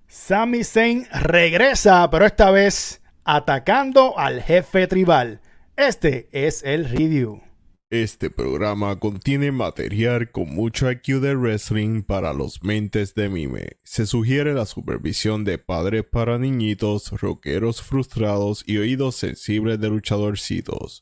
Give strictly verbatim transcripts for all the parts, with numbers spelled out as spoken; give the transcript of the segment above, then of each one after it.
Sami Zayn regresa, pero esta vez atacando al jefe tribal. Este es el review. Este programa contiene material con mucho I Q de wrestling para los mentes de mime. Se sugiere la supervisión de padres para niñitos, rockeros frustrados y oídos sensibles de luchadorcitos.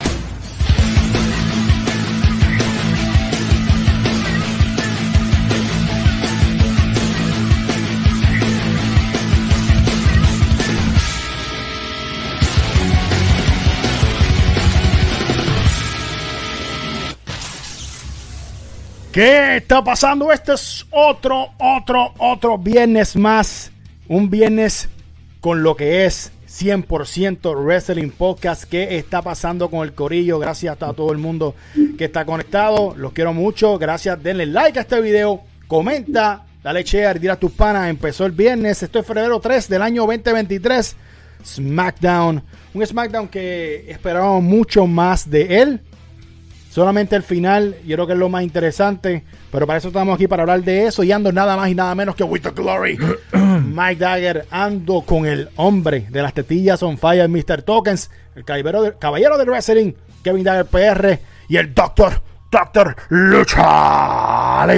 ¿Qué está pasando? Este es otro, otro, otro viernes más. Un viernes con lo que es cien por ciento Wrestling Podcast. ¿Qué está pasando con el corillo? Gracias a todo el mundo que está conectado. Los quiero mucho. Gracias. Denle like a este video. Comenta. Dale share. Dile a tus panas. Empezó el viernes. Esto es febrero tres del año veinte veintitrés. SmackDown. Un SmackDown que esperábamos mucho más de él. Solamente el final, yo creo que es lo más interesante. Pero para eso estamos aquí, para hablar de eso. Y ando nada más y nada menos que With the Glory. Mike Dagger. Ando con el hombre de las tetillas on fire, mister Tokens. El caballero, de, caballero del wrestling, Kevin Dagger P R. Y el Doctor, Doctor Lucha.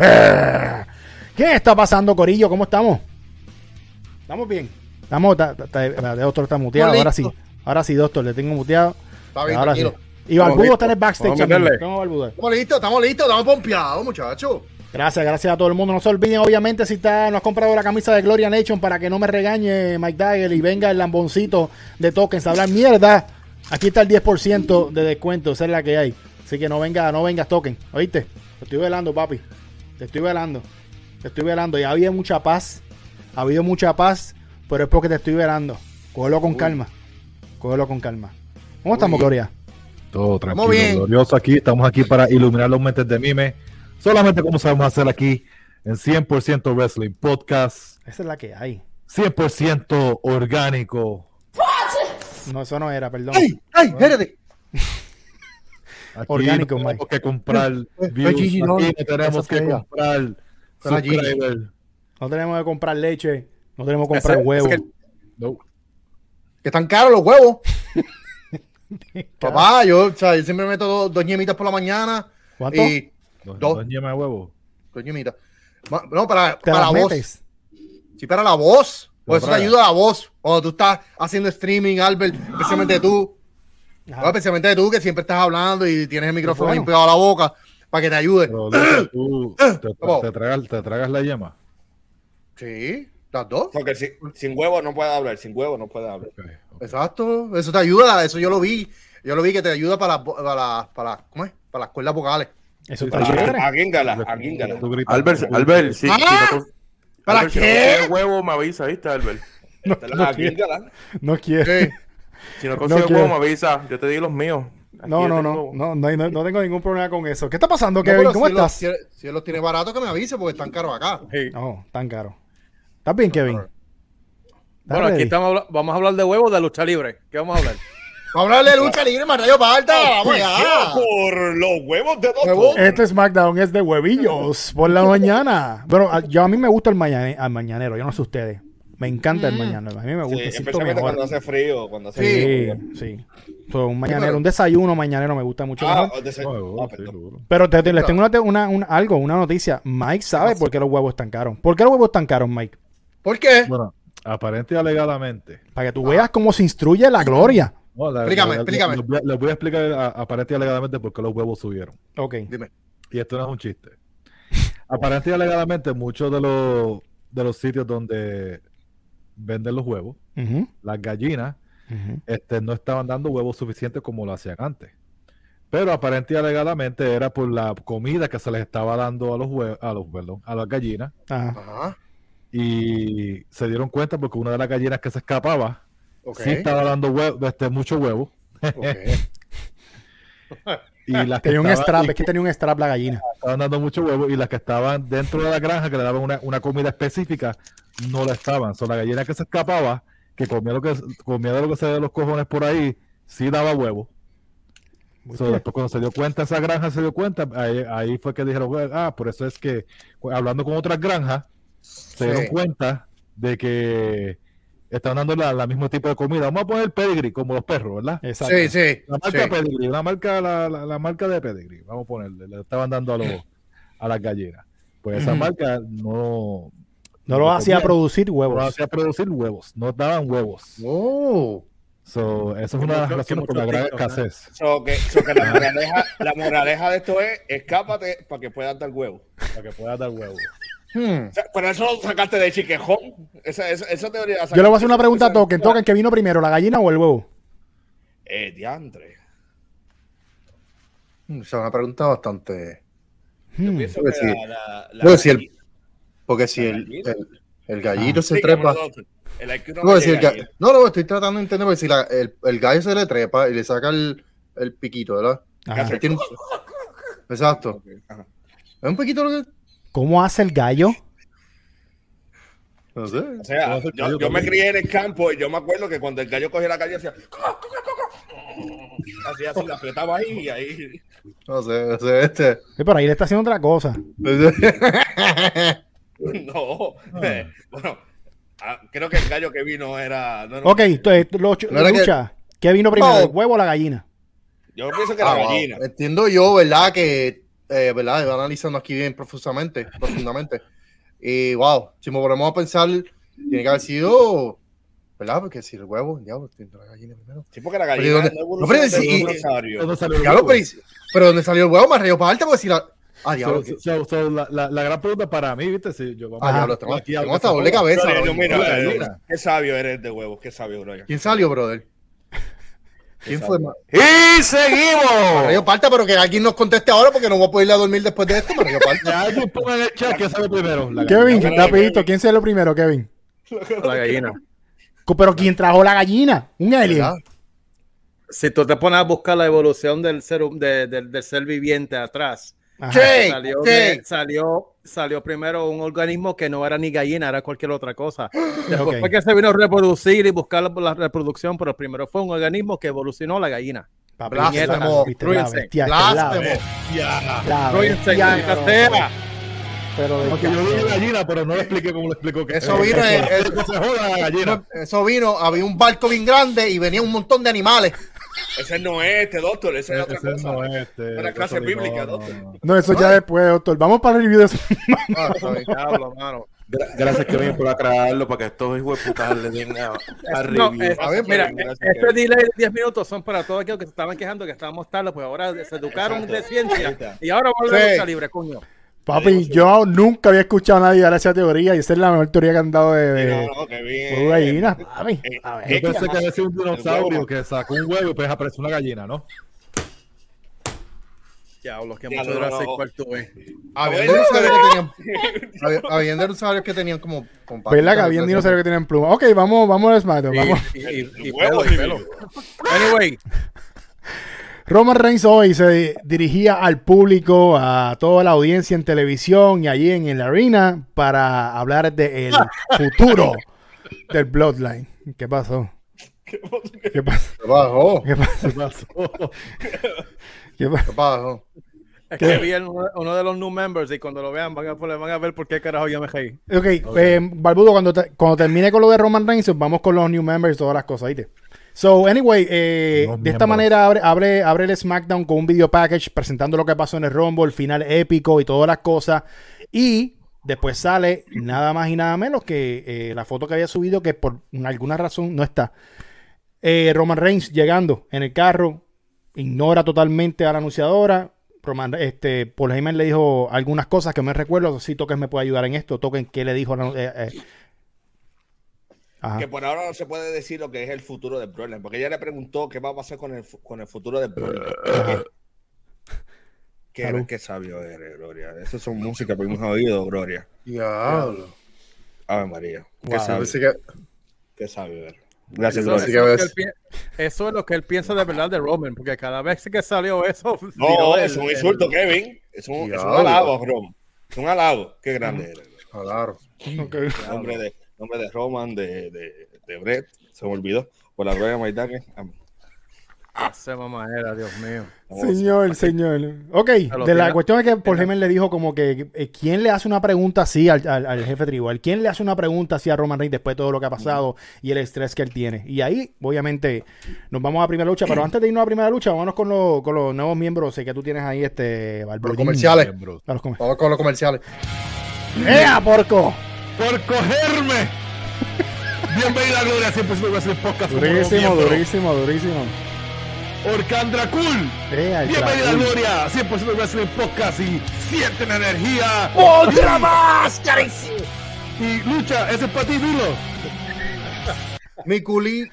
¿Qué está pasando, corillo? ¿Cómo estamos? ¿Estamos bien? Estamos, ta, ta, ta, el doctor está muteado. Ahora sí, ahora sí, doctor, le tengo muteado. Está bien, ahora tranquilo. sí. Y Barbudo está en el backstage. Estamos listos, estamos listos, estamos pompeados, muchachos. Gracias, gracias a todo el mundo. No se olviden, obviamente, si está, no has comprado la camisa de Gloria Nation para que no me regañe Mike Dagger y venga el lamboncito de Tokens a hablar mierda. Aquí está el diez por ciento de descuento, esa es la que hay. Así que no venga, no vengas Token, ¿oíste? Te estoy velando, papi. Te estoy velando. Te estoy velando. Ya había mucha paz. Ha habido mucha paz, pero es porque te estoy velando. Cógelo con Uy. calma. Cógelo con calma. ¿Cómo Uy. estamos, Gloria? Todo tranquilo, glorioso aquí. Estamos aquí para iluminar los mentes de mime. Solamente como sabemos hacer aquí en cien por ciento Wrestling Podcast. Esa es la que hay. cien por ciento orgánico. No, eso no era, perdón. ¡Ay! ¡Ay! ¡Espérate! Aquí orgánico, no tenemos Mike. que comprar views. Aquí no tenemos que comprar subscribers. No tenemos que comprar leche. No tenemos que comprar huevos. Es que, no. que están caros los huevos. Papá, yo, o sea, yo siempre meto dos, dos ñemitas por la mañana. ¿Cuánto? Y Dos, dos, dos yemas de huevo. Dos ñemitas. No, para, ¿Te para la voz. metes? Sí, para la voz. Por eso te traga. ayuda la voz. Cuando tú estás haciendo streaming, Albert, especialmente tú. No, especialmente tú, que siempre estás hablando y tienes el micrófono bueno. bien pegado a la boca, para que te ayude. Pero, Lucha, tú te, te, te, tragas, te tragas la yema. Sí, las dos. Porque sin, sin huevo no puede hablar, sin huevo no puede hablar. Okay, okay. Exacto, eso te ayuda, eso yo lo vi. Yo lo vi que te ayuda para, para, para, para, ¿cómo es? Para las cuerdas vocales. Eso Sí, está sí. chévere. A Gíngala, a Gíngala. Tú gritas. Albert, Albert, sí, ¿Ah? si no, ¿Para Albert, qué? Si no consigue huevo, me avisa, ¿viste, Albert? No, Te no la quiere. Gíngala. No quiere. Sí. Si no consigue No huevo, quiero. me avisa. Yo te di los míos. Aquí No, yo no, tengo- no, no, no, hay- no, no tengo ningún problema con eso. ¿Qué está pasando, No, Kevin? pero ¿Cómo si él los- estás? si, él, si él los tiene baratos, que me avise porque están caros acá. Sí. No, tan caro. ¿Estás bien, Kevin? ¿Estás Bueno, aquí ready? estamos, habla- vamos a hablar de huevos de lucha libre. ¿Qué vamos a hablar? Vamos a hablar de lucha libre, más rayo parta. Vamos allá. Por los huevos de Huevo. Doctor. Este SmackDown es de huevillos por la mañana. Bueno, a- yo a mí me gusta el, mañane- al mañanero. Yo no sé ustedes. Me encanta el mañanero. A mí me Sí, gusta. siento especialmente mejor. cuando hace frío. Cuando hace Sí, frío. sí. So, un mañanero, un desayuno mañanero me gusta mucho Ah, mejor. de ese- Huevo, ah, sí, perdón. seguro. Pero te, te- les tengo una, una, una- algo, una noticia. Mike sabe por qué los huevos están caros. ¿Por qué los huevos están caros, Mike? ¿Por qué? Bueno, aparente y alegadamente. Para que tú veas cómo se instruye la gloria. No, la- Explícame, la- explícame. Les voy a- les voy a explicar a- aparente y alegadamente por qué los huevos subieron. Ok. Dime. Y esto no es un chiste. Aparente y alegadamente, muchos de los, de los sitios donde venden los huevos, Ujú, las gallinas, ujú. este, no estaban dando huevos suficientes como lo hacían antes. Pero aparente y alegadamente era por la comida que se les estaba dando a los huevos, a los, perdón, a las gallinas. Ajá. Ajá. Y se dieron cuenta porque una de las gallinas que se escapaba Ok. sí estaba dando huevo, este, mucho huevo. Ok. Y las que Tenía un estaban- strap, y es que tenía un strap la gallina. estaban dando mucho huevo y las que estaban dentro de la granja que le daban una, una comida específica no la estaban. Son la gallina que se escapaba, que comía lo que comía de lo que se de los cojones por ahí, sí daba huevo. So, después cuando se dio cuenta esa granja se dio cuenta, ahí, ahí fue que dijeron, "Bueno, ah, por eso es que cu- hablando con otras granjas se Sí. dieron cuenta de que están dando la, la mismo tipo de comida. Vamos a poner pedigree como los perros, ¿verdad? Exacto. Sí, sí. La marca sí. pedigree, la marca, la, la, la marca de pedigree, vamos a ponerle, le estaban dando a, los, a las gallinas. Pues esa Ujú. marca no... No lo hacía comían, producir no huevos. lo hacía producir huevos, no daban huevos. Oh. So, eso es Que una de las mucho- razones que por la mucho gran TikTok, ¿no? escasez. So que, so que la, moraleja, la moraleja de esto es escápate para que puedas dar huevo. Para que pueda dar huevos. Hmm. O sea, pero eso lo sacaste de chiquejón. Esa, esa, esa teoría. Yo le voy a hacer una pregunta a Token. Token, ¿qué vino primero, la gallina o el huevo? Eh, diantre. Esa es una pregunta bastante. Yo Hmm. pienso Pues que sí. la, la, la Puedo decir, gallina- Porque si ¿La el, gallina? el, el gallito Ah. se Sí, trepa. que no, el I Q no No, me decir, el llega ga- ahí. no, no, estoy tratando de entender porque si la- el, el gallo se le trepa y le saca el, el piquito, ¿verdad? Ajá. Él tiene un- Exacto. Ajá. Es un piquito lo que. ¿Cómo hace el gallo? No sé. O sea, yo, yo me crié en el campo y yo me acuerdo que cuando el gallo cogía la calle hacía hacía así, la apretaba ahí y ahí. No sé, no sé. Este. Sí, pero ahí le está haciendo otra cosa. No, eh, bueno, ah, creo que el gallo que vino era. No, no, Ok, entonces, lo- No era que- lucha. ¿Qué vino primero, No. el huevo o la gallina? Yo pienso que Ah, la wow. gallina. Entiendo yo, ¿verdad? Que, eh, ¿verdad? Iba analizando aquí bien profusamente, profundamente. Y wow, si me ponemos a pensar, tiene que haber sido, ¿verdad? Porque si el huevo, diablo, tiene la gallina primero. Sí, porque la Pero gallina ¿dónde- no no, evolucionó pero de si- un dinosaurio. ¿Dónde salió el Diablo, huevo? pero, y- pero ¿dónde salió el huevo? Me rayó para alta porque si la. Ah, diablo. So, so, so, la, la, la gran pregunta para mí, ¿viste? Si yo, vamos Ah, a- diablo, tengo, aquí tengo algo hasta que doble se cabeza. Gloria, ahora yo, mismo. mira, La eh, gallina. qué sabio eres de huevos, qué sabio, Gloria. ¿Quién salió, brother? ¿Quién fue? Me ¡Y seguimos! rayó parta, pero que alguien nos conteste ahora porque no voy a poder ir a dormir después de esto. Me rayó Que parta. alguien ponga en el chat que sabe primero. La Kevin, gallina. rapidito, ¿quién se lo primero, Kevin? La gallina. Co- Pero ¿quién trajo la gallina? Un alien. ¿Verdad? Si tú te pones a buscar la evolución del ser, hu- de- del- del ser viviente atrás, Ajá. Sí, salió, sí. de- salió, salió primero un organismo que no era ni gallina, era cualquier otra cosa. Después Ok. fue que se vino a reproducir y buscar la, la reproducción, pero primero fue un organismo que evolucionó la gallina. Papi, Blasfemo. esta- viste, la Ruídense. bestia, esta es la- Blasfemo. la Róyense, bestia, maldita pero- sea. pero de- Porque yo dije gallina, pero no le expliqué cómo le explico que Eso vino, Eso- eh, Que se joda la gallina. eso vino, había un barco bien grande y venía un montón de animales. Ese no es este, doctor, ese es otra Ese cosa. no es este. Una clase doctor, bíblica, no, doctor. no, no. No, eso ya después, doctor. Vamos para el review de eso. Ah, está bien. Diablo, mano. Gra- Gracias, Kevin, por aclararlo para que estos hijos de putas le den a, a No, review. eh, A ver, mira, pero gracias, este Kevin. delay de diez minutos son para todos aquellos que se estaban quejando que estábamos tarde, pues ahora se educaron de ciencia y ahora vuelven Sí. a lucha libre, coño. Papi, yo nunca había escuchado a nadie dar esa teoría y esa es la mejor teoría que han dado de, de, No, no, qué bien. huevo de gallina. Papi, Eh, a ver. Yo eh, pensé que había sido un El dinosaurio huevo. que sacó un huevo y pues apareció una gallina, ¿no? Diablo, que Ya, mucho no, Jurassic no. Park tuve. Había Bueno. dinosaurios que tenían. había, había dinosaurios que tenían como. con ¿Verdad que patitas había detrás. dinosaurios que tenían pluma? Ok, vamos, vamos al SmackDown. Vamos. Y, y, y, y Huevo pelo, y review. pelo. Anyway, Roman Reigns hoy se dirigía al público, a toda la audiencia en televisión y allí en la arena para hablar del futuro del Bloodline. ¿Qué pasó? ¿Qué pasó? ¿Qué pasó? ¿Qué pasó? ¿Qué pasó? ¿Qué pasó? ¿Qué pasó? es que vi el- uno de los new members y cuando lo vean van a, van a ver por qué carajo yo me reí. Ok, eh, Barbudo, cuando, te- cuando termine con lo de Roman Reigns, vamos con los new members y todas las cosas, ¿viste? So, anyway, eh, Los de esta miembros. manera abre, abre, abre el SmackDown con un video package presentando lo que pasó en el Rumble, el final épico y todas las cosas. Y después sale nada más y nada menos que eh, la foto que había subido, que por alguna razón no está. Eh, Roman Reigns llegando en el carro, ignora totalmente a la anunciadora. Roman, este, Paul Heyman le dijo algunas cosas que me recuerdo. Si Token me puede ayudar en esto. Token, ¿qué le dijo? a la- eh, eh. Ajá. Que por ahora no se puede decir lo que es el futuro de Broly, porque ella le preguntó qué va a pasar con el, fu- con el futuro de Broly. Qué, Salud. qué sabio eres, Gloria. Eso son música que hemos oído, Gloria. Diablo. Ave María. Qué Wow. sabio, Pensé que. qué sabio eres. Gracias, Eso, Así Gloria. que eso es ves. lo que él pi- eso es lo que él piensa de verdad de Roman, porque cada vez que salió eso. No, tiró es el- un el- insulto, Kevin. Es un, es un Diablo. halago, Rom. Es un halago. Qué grande eres. Claro. Ok. Nombre de, nombre de Roman, de, de, de Brett. Se me olvidó. Por la gloria de Maitake. Amén. Esa mamadera, Dios mío. Señor, señor. Ok, lo de la tira. cuestión es que Paul Heyman le dijo como que eh, ¿quién le hace una pregunta así al, al, al jefe tribal? ¿Quién le hace una pregunta así a Roman Reigns después de todo lo que ha pasado y el estrés que él tiene? Y ahí, obviamente, nos vamos a la primera lucha, pero antes de irnos a la primera lucha, vámonos con, los con los nuevos miembros sé que tú tienes ahí, este... Los Barbolín. comerciales. A los comer- Vamos con los comerciales. ¡Ea, porco! ¡Por cogerme! Bienvenida a Gloria, siempre es el podcast. como Durísimo, miembro. durísimo, durísimo. Orcandra Cool. Ea, el Bienvenida a Dragón. Gloria, cien por ciento Wrestling Podcast y sienten energía. ¡Otra más! ¡Carísimo! Y lucha, ese es para ti, dilo. Mi culito.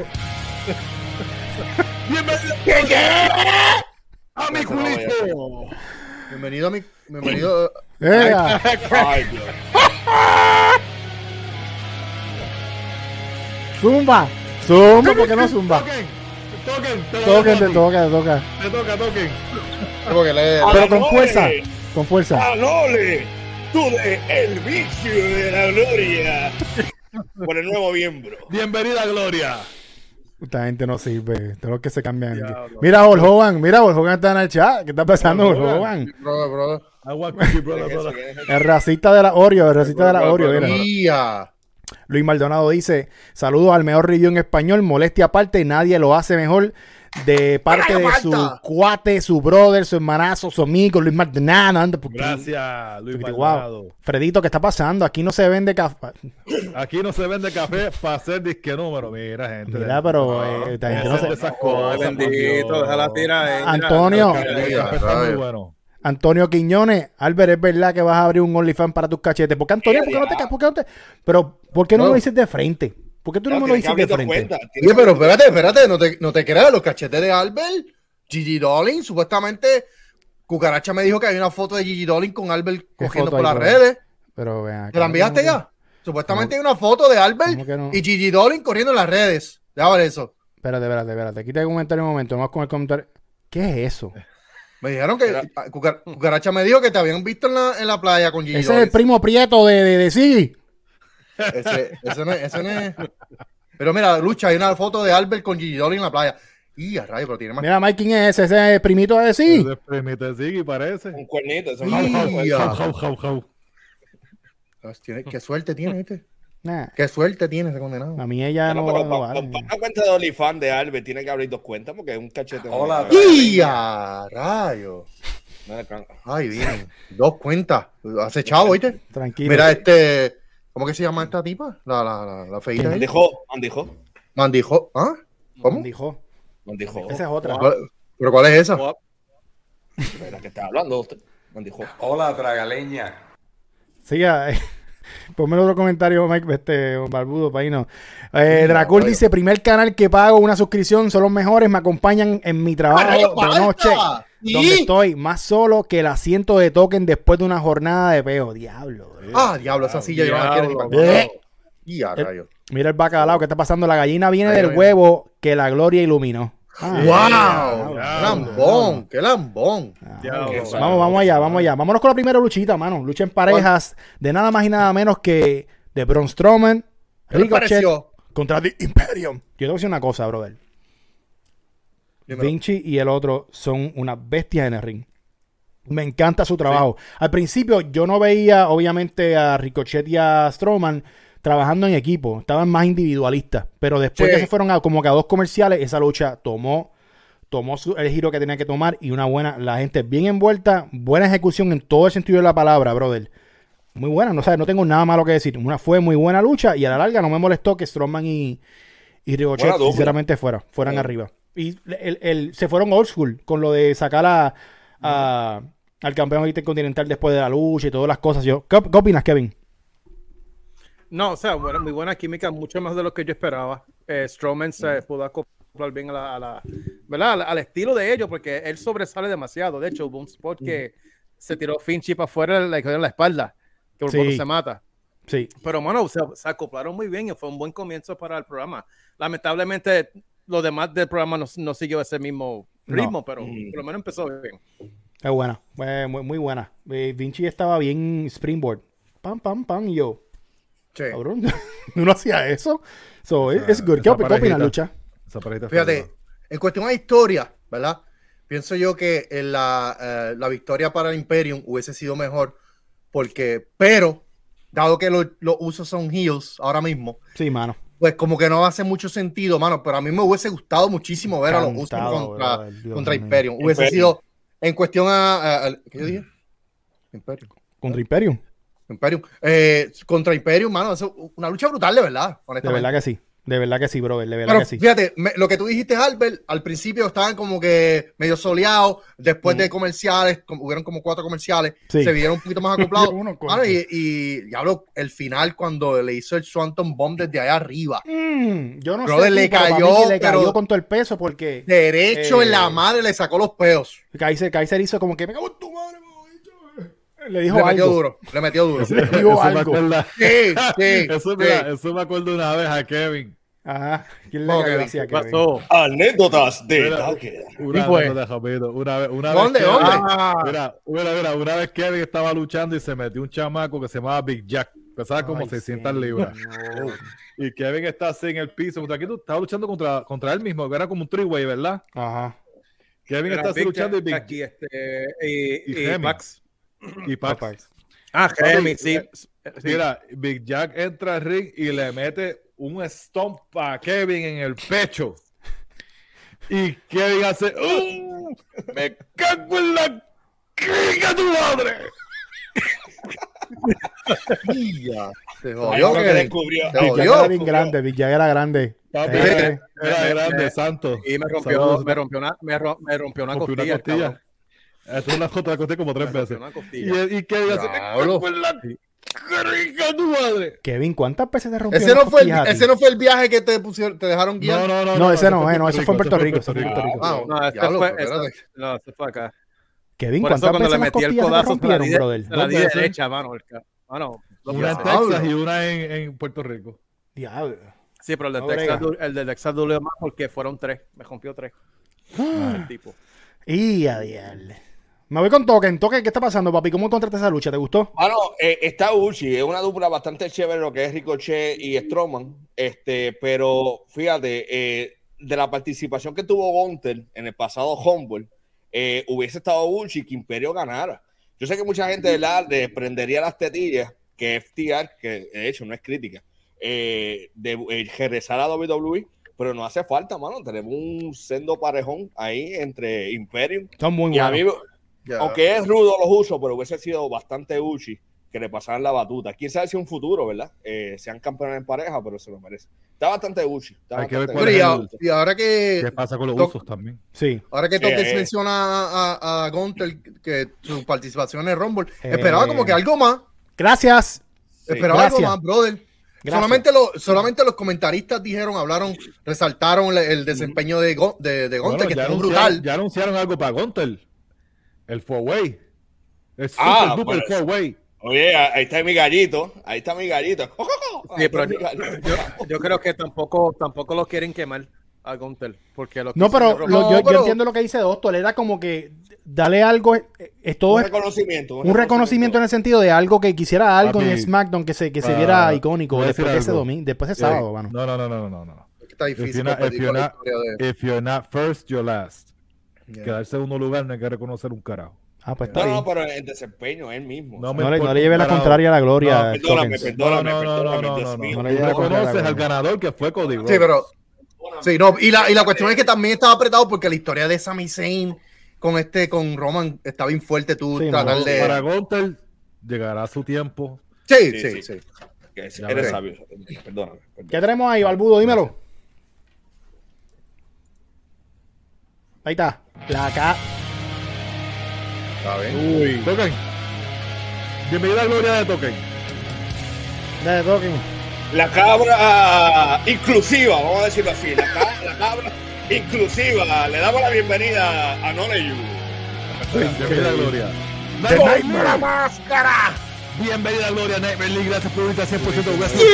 Bienvenido a mi Eso no voy a culito. Bienvenido a mi. Bienvenido. ¡Ea! Ay, Dios. ¡Zumba! ¡Zumba! ¿Por qué no zumba? Toquen, toquen, te lo Toquen, te dejo, toca, te toca. Te toca, toquen. Porque le. Pero con Anole. fuerza, con fuerza. Anole, tú de el vicio de la gloria. Por el nuevo miembro. Bienvenida a Gloria. Esta gente no sirve, todos los que se cambian. Diablo. Mira, Hulk Hogan, mira, Hulk Hogan está en el chat. ¿Qué está pasando, Hulk Hulk Hogan. Hogan? Brother, brother. Agua cookie, brother, brother. El racista de la Oreo, el racista de la Oreo. Mira. Tía. Luis Maldonado dice, saludos al mejor review en español, molestia aparte, nadie lo hace mejor. De parte de su Falta! cuate, su brother, su hermanazo, su amigo, Luis Maldonado. anda, porque- Gracias, Luis porque, Maldonado. wow. Fredito, ¿qué está pasando? Aquí no se vende café. Aquí no se vende café para hacer disque número. Mira, gente. Mira, pero eh, esta gente no Hacer se- esas Ay, cosas, por bendito, Dios. déjala tirar. eh, mira. Antonio. El café está muy bueno. Antonio Quiñones, Albert, es verdad que vas a abrir un OnlyFans para tus cachetes. ¿Por qué, Antonio? ¿Por qué no te, por qué no te- pero, ¿por qué no, No. lo dices de frente? ¿Por qué tú no, me lo dices de frente? Oye, pero espérate, espérate, no te, no te creas, los cachetes de Albert, Gigi Dolin, supuestamente, Cucaracha me dijo que hay una foto de Gigi Dolin con Albert ¿Qué cogiendo foto por hay las por ahí? redes. Pero vean. ¿Te la enviaste ya? Supuestamente hay una foto de Albert ¿Cómo que no? y Gigi Dolin corriendo en las redes. Déjame ver eso. Espérate, espérate, espérate. Quita el comentario un momento. Vamos con el comentario. ¿Qué es eso? Me dijeron que Era- ah, Cucar- Cucaracha me dijo que te habían visto en la, en la playa con Gigi Ese es Dolin. el primo prieto de, de, de Siggy. Ese, ese no es, ese no es. Pero mira, Lucha, hay una foto de Albert con Gigi Dolin en la playa. Y a rayo, pero tiene más. Mira, Mike, ¿quién es ese? Ese es el primito de Siggy. Ese primite Ziggy parece. Un cuernito. Eso Ya. Jau, jau, jau, jau. Pues tiene- qué suerte tiene, ¿viste? Nah, Qué suerte tiene ese condenado. a mí ella no, No, pero no pa- vale. pa- pa- la cuenta de OnlyFans de Albert tiene que abrir dos cuentas porque es un cachete. Hola, ¡Y a rayo! No le can- Ay, bien. Dos cuentas. Hace chavo, ¿viste? Tranquilo. Mira, este. ¿Cómo que se llama esta tipa? La, la, la, la feita. ahí. Mandijo, mandijo, Mandijo. ¿Ah? ¿Cómo? Dijo. mandijo. Esa es otra. ¿Cuál- ¿Pero cuál es esa? Guap. De la que está hablando usted. Mandijo. Hola, tragaleña. Siga. eh, Ponme otro comentario, Mike, este, Barbudo, Paino. Eh, Dracul vaya. dice, primer canal que pago una suscripción, son los mejores, me acompañan en mi trabajo ¡Ay, de falta! noche, ¿Sí? donde estoy más solo que el asiento de token después de una jornada de peo. Diablo. eh. Ah, diablo, esa silla yo no la quiero ni para el Eh. carajo. Y a rayo. Mira el bacalao, ¿qué está pasando? La gallina viene Ay, del ay. huevo que la gloria iluminó. Ah, ¡Wow! ¡Qué diablo. lambón! ¡Qué lambón! Diablo. Vamos, vamos allá, vamos allá. Vámonos con la primera luchita, mano. Lucha en parejas de nada más y nada menos que de Braun Strowman, ¿Qué les Ricochet pareció? contra The Imperium. Yo te voy a decir una cosa, brother. Dímelo. Vinci y el otro son unas bestias en el ring. Me encanta su trabajo. Al principio yo no veía, obviamente, a Ricochet y a Strowman trabajando en equipo. Estaban más individualistas. Pero después Sí. que se fueron a, como que a dos comerciales, esa lucha tomó, tomó su- el giro que tenía que tomar y una buena, la gente bien envuelta, buena ejecución en todo el sentido de la palabra, brother. Muy buena, no, sabes, no tengo nada malo que decir. Una fue muy buena lucha y a la larga no me molestó que Strowman y, y Ricochet Buena dupla. sinceramente fuera, fueran Sí. arriba. Y el, el- se fueron old school con lo de sacar a, a- al campeón intercontinental después de la lucha y todas las cosas. Yo, ¿qué, qué opinas, Kevin? No, o sea, buena- muy buena química, mucho más de lo que yo esperaba. Eh, Strowman se pudo acoplar bien a la, a la- ¿verdad? Al, al estilo de ellos, porque él sobresale demasiado. De hecho, hubo un spot que se tiró Finchy para afuera, le quedó en la espalda, que por Sí. poco se mata. Sí. Pero, mano, se, se acoplaron muy bien y fue un buen comienzo para el programa. Lamentablemente, lo demás del programa no, no siguió ese mismo ritmo, No. pero Mm. por lo menos empezó bien. Es buena, fue muy, muy buena. Eh, Vinci estaba bien springboard. Pam, pam, pam, y yo, Sí. cabrón, ¿no hacía eso? So, es good. ¿Qué, esa op- qué opinas, parejita. Lucha? Esa parejita fue Fíjate, buena. en cuestión de historia, ¿verdad? Pienso yo que en la, eh, la victoria para el Imperium hubiese sido mejor, porque, pero, dado que los, los usos son heels ahora mismo, Sí, mano. pues como que no hace mucho sentido, mano, pero a mí me hubiese gustado muchísimo ver a los usos Encantado, contra, brother, Dios contra mío. Imperium. Hubiese Imperium. sido, en cuestión a, a- a- ¿qué yo dije? Imperium. Contra Imperium. Imperium. Eh, contra Imperium, mano, eso es una lucha brutal, de verdad, De honestamente. verdad que sí. De verdad que sí, brother. De verdad Pero que sí. fíjate, me- lo que tú dijiste, Albert, al principio estaban como que medio soleados, después de comerciales, como, hubieron como cuatro comerciales, Sí. se vieron un poquito más acoplados. Uno con- Mano, y, y diablo, el final cuando le hizo el Swanton Bomb desde allá arriba, Mm, yo no Brother, sé. le tú, pero para mí cayó, que le cayó pero- con todo el peso porque derecho Eh, en la madre, le sacó los peos. Kaiser, Kaiser hizo como que me cago en tu madre, mamabicho". Le dijo Le metió algo. duro, le metió duro. Le Sí, dijo Eso me algo. acuerda- sí. Eso, sí. mira, eso me acuerdo una vez a Kevin. Ajá. ¿Quién le ¿Cómo cayó que así a ¿Qué Kevin? pasó? Anécdotas de Mira, Taquera. Una ¿Y fue? vez, déjame ver, una vez, una ¿Dónde, vez dónde? Kevin- Ah, Mira, mira, mira, una vez Kevin estaba luchando y se metió un chamaco que se llamaba Big Jack, pesaba como Ay, seiscientas señor. libras. Y Kevin está así en el piso, contra aquí tú estaba luchando contra, contra él mismo, que era como un three-way, ¿verdad? Ajá. Kevin era está así Big luchando y Jack Big aquí, este, y, Y y Hemi. Pax. y Pax. Pax. Ah, Papi, Hemi, sí. eh, sí. Mira, Big Jack entra al ring y le mete un stomp a Kevin en el pecho. Y Kevin hace, "Uh, me cago en la crica tu madre". Se Ahí jodió, fue que Kevin. descubrió. Se Big Jack jodió. era bien grande. Big Jack era grande. Papi, Eh, era, eh. era Me- grande, me- santo. Y me rompió, Saludos, me rompió una, me ro- me rompió una rompió costilla. una costilla. cabrón. Esto es una otra costilla como tres Me rompió veces. una Y, costilla. y Kevin hace, me Diablo. cago en la crica tu madre. Kevin, ¿cuántas veces te rompió Ese las no, fue el, costillas a ti? ese no fue el viaje que te pusieron, te dejaron guiar. No, no, no. No, ese no, fue eh, no, eso fue en Puerto Rico, eso fue en Puerto Rico. Ah, No, este diablo, fue, pero este- espérate. no, este fue acá. Kevin, Por eso ¿cuántas cuando veces le las metí el costillas te codazo, se la rompieron, di de, brother? se la di Dos veces. derecha, mano. el ca- mano, dos Una en veces. Diablo. Texas y una en, en Puerto Rico. Diablo. Sí, pero el de No Texas, brega. du- el de Texas dolió más porque fueron tres. Me rompió tres. El tipo. Y a diablo. Me voy con Token. Token, ¿qué está pasando, papi? ¿Cómo encontraste esa lucha? ¿Te gustó? Mano, eh, está Uchi, es una dupla bastante chévere lo que es Ricochet y Strowman, este, pero fíjate, eh, de la participación que tuvo Gunther en el pasado Humble, eh, hubiese estado Uchi que Imperio ganara. Yo sé que mucha gente de la le prendería las tetillas que F T R, que de hecho no es crítica, eh, de eh, regresar a W W E, pero no hace falta, mano. Tenemos un sendo parejón ahí entre Imperium Son muy y a mí, buenos. Ya. aunque es rudo los usos, pero hubiese sido bastante Uchi que le pasaran la batuta. Quién sabe si un futuro, ¿verdad? Eh, sean campeones en pareja, pero se lo merece. Está bastante Uchi. Está Hay que ver bastante cuál Pero es y, el- a- y ahora que ¿Qué pasa con los Doc- usos también? Sí. ahora que Sí, Toques eh. menciona a, a, a Gunther que su participación en Rumble, Eh. esperaba como que algo más. Gracias. Sí. Esperaba Gracias. algo más, brother. Gracias. Solamente, lo, solamente los comentaristas dijeron, hablaron, resaltaron el, el desempeño de, Go- de, de Gunther, Bueno, que ya, estuvo anunciaron, brutal. ya anunciaron algo para Gunther. El four-way. El super Ah, duper bueno. four-way. Oye, ahí está mi gallito. Ahí está mi gallito. Ahí Sí, está pero mi yo, gallito. yo- yo creo que tampoco, tampoco lo quieren quemar a Gunther. Porque lo que No, hizo pero de Roman- lo- No, yo, yo pero- entiendo lo que dice Doctor. Era como que dale algo. eh, Es todo Un es reconocimiento. un reconocimiento en el sentido de algo que quisiera algo en Papi, SmackDown que se, que se ah, viera icónico voy a después decir de ese algo. domingo, después de ese Eh, sábado, mano. No, no, no, no, no, no. Está If difícil you're not, if competir you're con la not, historia de- if you're not first, you're last. Yeah. Quedar segundo lugar no hay que reconocer un carajo. Ah, pues está No, bien. no, pero en desempeño, él mismo. No o sea, me No le, no importa le un lleve la carajo. contraria a la gloria. No, Perdóname, Tokens. perdóname, no, no, no, perdóname, no, Dios no, mío. no no. le Tú lleve la contraria a la reconoces al gloria. ganador que fue Cody Rhodes. Sí, pero. Sí, no, y la, y la cuestión es que también estaba apretado porque la historia de Sami Zayn con este, con Roman, está bien fuerte tú Sí, tratar mano. de. Para Gunther llegará su tiempo. Sí, Sí, sí, sí. sí. Que es- Ya Eres ves. sabio. Perdóname. ¿Qué perdóname. tenemos ahí, Balbudo? Dímelo. Ahí está. La K. Está bien. Uy. Token. Bienvenida a Gloria de Token. Dale, Token. La cabra inclusiva, vamos a decirlo así. La, ca- la cabra inclusiva. Le damos la bienvenida a Noleyu. Bienvenida a Gloria. The Nightmare. La máscara. Bienvenida a Gloria Nightmare League. Gracias por unirte a cien por ciento wrestling.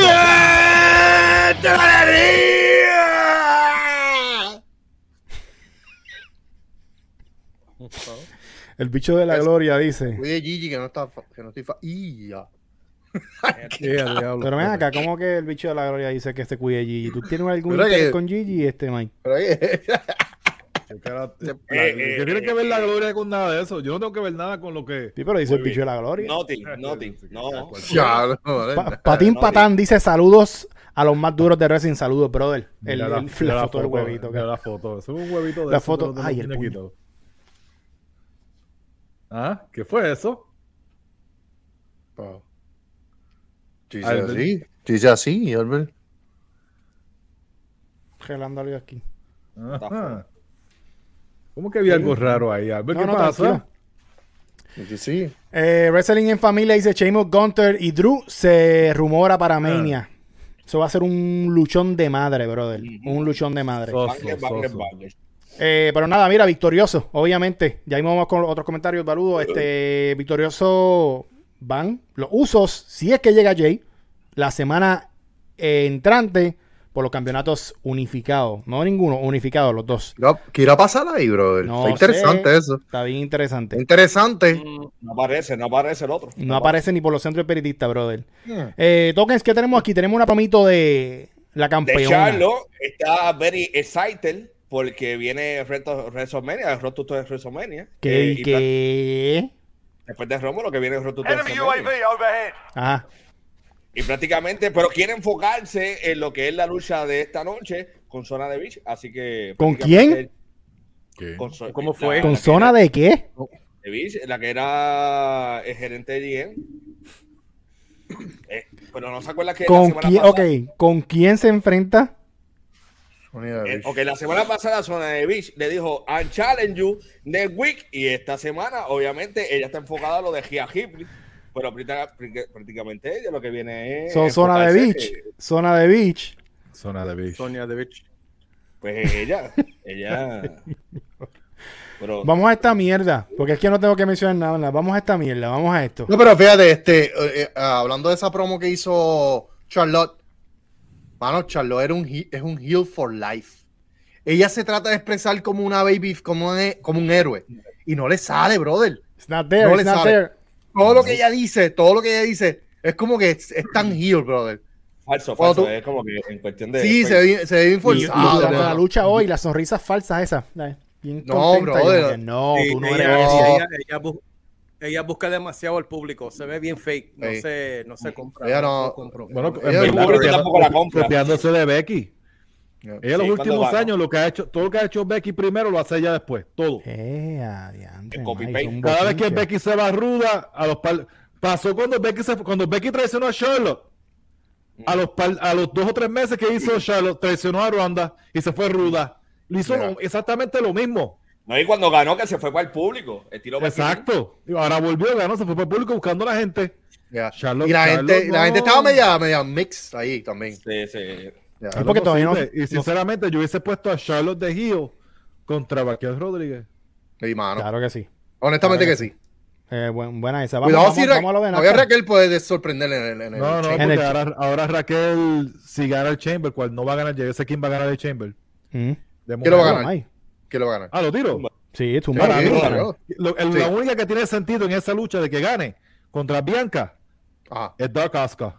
El bicho de la Es- gloria dice. Oye, Gigi, que no está. fa- Que no estoy fa- y ya. Sí, al diablo. Pero ven acá, ¿cómo que el bicho de la gloria dice que este cuide Gigi? ¿Tú tienes algún Pero interés que- con Gigi, este Mike? Pero oye, Yo que era- la- Eh, eh, ¿Qué tiene que ver la gloria con nada de eso? Yo no tengo que ver nada con lo que. Sí, pero dice el bicho de la gloria. Nothing, nothing. No. Ya, no, vale. Pa- Patín no, Patán dice saludos a los más duros de wrestling. Saludos, brother. El, Mira el- la, la, mira la foto del huevito. mira que- la foto. Eso es un huevito de La esos foto- de los- de ay, los el puño. muñequitos. ¿Ah? ¿Qué fue eso? Oh. Dice Albert. así. Dice así, Albert. Gelando algo aquí. Ajá. ¿Cómo que había algo raro ahí, Albert? No, ¿Qué no, pasa? tranquilo. Dice sí. Eh, Wrestling en familia dice Sheamus, Gunther y Drew se rumora para Mania. Eso va a ser un luchón de madre, brother. Un luchón de madre. So- Banger, Soso, banger, soso. banger. Eh, pero nada, mira, victorioso, obviamente. Ya mismo vamos con otros comentarios, Baludo. Este, victorioso van los usos, si es que llega Jay, la semana eh, entrante por los campeonatos unificados. No ninguno, unificados los dos. No, ¿qué irá a pasar ahí, brother? No Está interesante sé. eso. Está bien interesante. Está interesante. Mm, No aparece, no aparece el otro. No aparece ni por los centros espiritistas, brother. Hmm. Eh, Tokens, ¿qué tenemos aquí? Tenemos una promito de la De campeona. Charlo está very excited porque viene Reto WrestleMania, el Road to WrestleMania. ¿Qué? Eh, y ¿Qué? Después de Romo, lo que viene es Road to WrestleMania. Ajá. Y prácticamente, pero quiere enfocarse en lo que es la lucha de esta noche con Zona de Beach. Así que. ¿Con prácticamente- ¿Qué? con Zo- ¿Cómo la- fue? la ¿Con que zona era de qué? de Beach, la que era el gerente de G M. Eh, pero no se acuerda que la ¿Con semana quién? pasada. Ok, ¿con quién se enfrenta? Eh, ok, la semana pasada Zona de Beach le dijo I'm challenge you next week y esta semana obviamente ella está enfocada a lo de Gia Hipley, pero práctica- prácticamente ella lo que viene es Son zona de enfocarse, beach. eh, Zona de beach. Zona de beach. Sonia de Bitch. pues ella ella pero Vamos a esta mierda, porque es que no tengo que mencionar nada. nada. Vamos a esta mierda, vamos a esto. No, pero fíjate, este, eh, eh, hablando de esa promo que hizo Charlotte, mano, Charlotte era un, he- es un heel for life. Ella se trata de expresar como una baby, como un, como un héroe. Y no le sale, brother. It's not there, No it's le not sale. there. Todo lo que ella dice, todo lo que ella dice, es como que es, es tan heel, brother. falso, Cuando falso, tú- es como que en cuestión de Sí, se ve, se ve bien Y, y forzado. durante la mano. lucha hoy, las sonrisas falsas esas. eh, Bien No, contenta, y brother. como que no, Sí, tú no ella, eres ella- eso. ella, ella bu- ella busca demasiado al público. Se ve bien fake. No Sí. se, no se compra. Ella no no- se compra. Bueno, en Ella- verdad, el público copiando- tampoco la compra. copiándose de Becky. Yeah. Ella en Sí, los cuando últimos va, ¿no? años, lo que ha hecho, todo lo que ha hecho Becky primero lo hace ella después, todo. Eh, adiante, El copy Mike, paste. un Cada vez que bochinche. Becky se va ruda, a los par- pasó cuando Becky se cuando Becky traicionó a Charlotte. A los par- a los dos o tres meses que hizo Charlotte, traicionó a Ronda y se fue ruda. Le hizo Yeah. lo- exactamente lo mismo. no, y cuando ganó que se fue para el público, estilo Becky Lynch. Exacto. Y ahora volvió, ganó, se fue para el público buscando a la gente. Yeah. Charlotte- y la Charlotte gente, la no. gente estaba media, media mix ahí también. Sí, sí. Yeah. Sí, porque todavía no- sirve. Y sinceramente, yo hubiese puesto a Charlotte de heel contra Raquel Rodríguez. Sí, mano. Claro que sí. Honestamente Claro que que sí. Eh, buen- buena esa. Vamos, Cuidado vamos, si Ra- vamos a lo de todavía NASCAR. Raquel puede sorprender en el, en el No, no, Chamber. En porque el- ahora, ahora Raquel, si gana el Chamber, cual no va a ganar, yo sé quién va a ganar el Chamber. Mm. De ¿Quién lo va a mujer. ganar? Ay, ¿Quién lo va a ganar? Ah, lo tiro. sí, tú Sí, para mí, sí, para- claro. Lo- el- Sí. La única que tiene sentido en esa lucha de que gane contra Bianca Ajá. es Dark Asuka.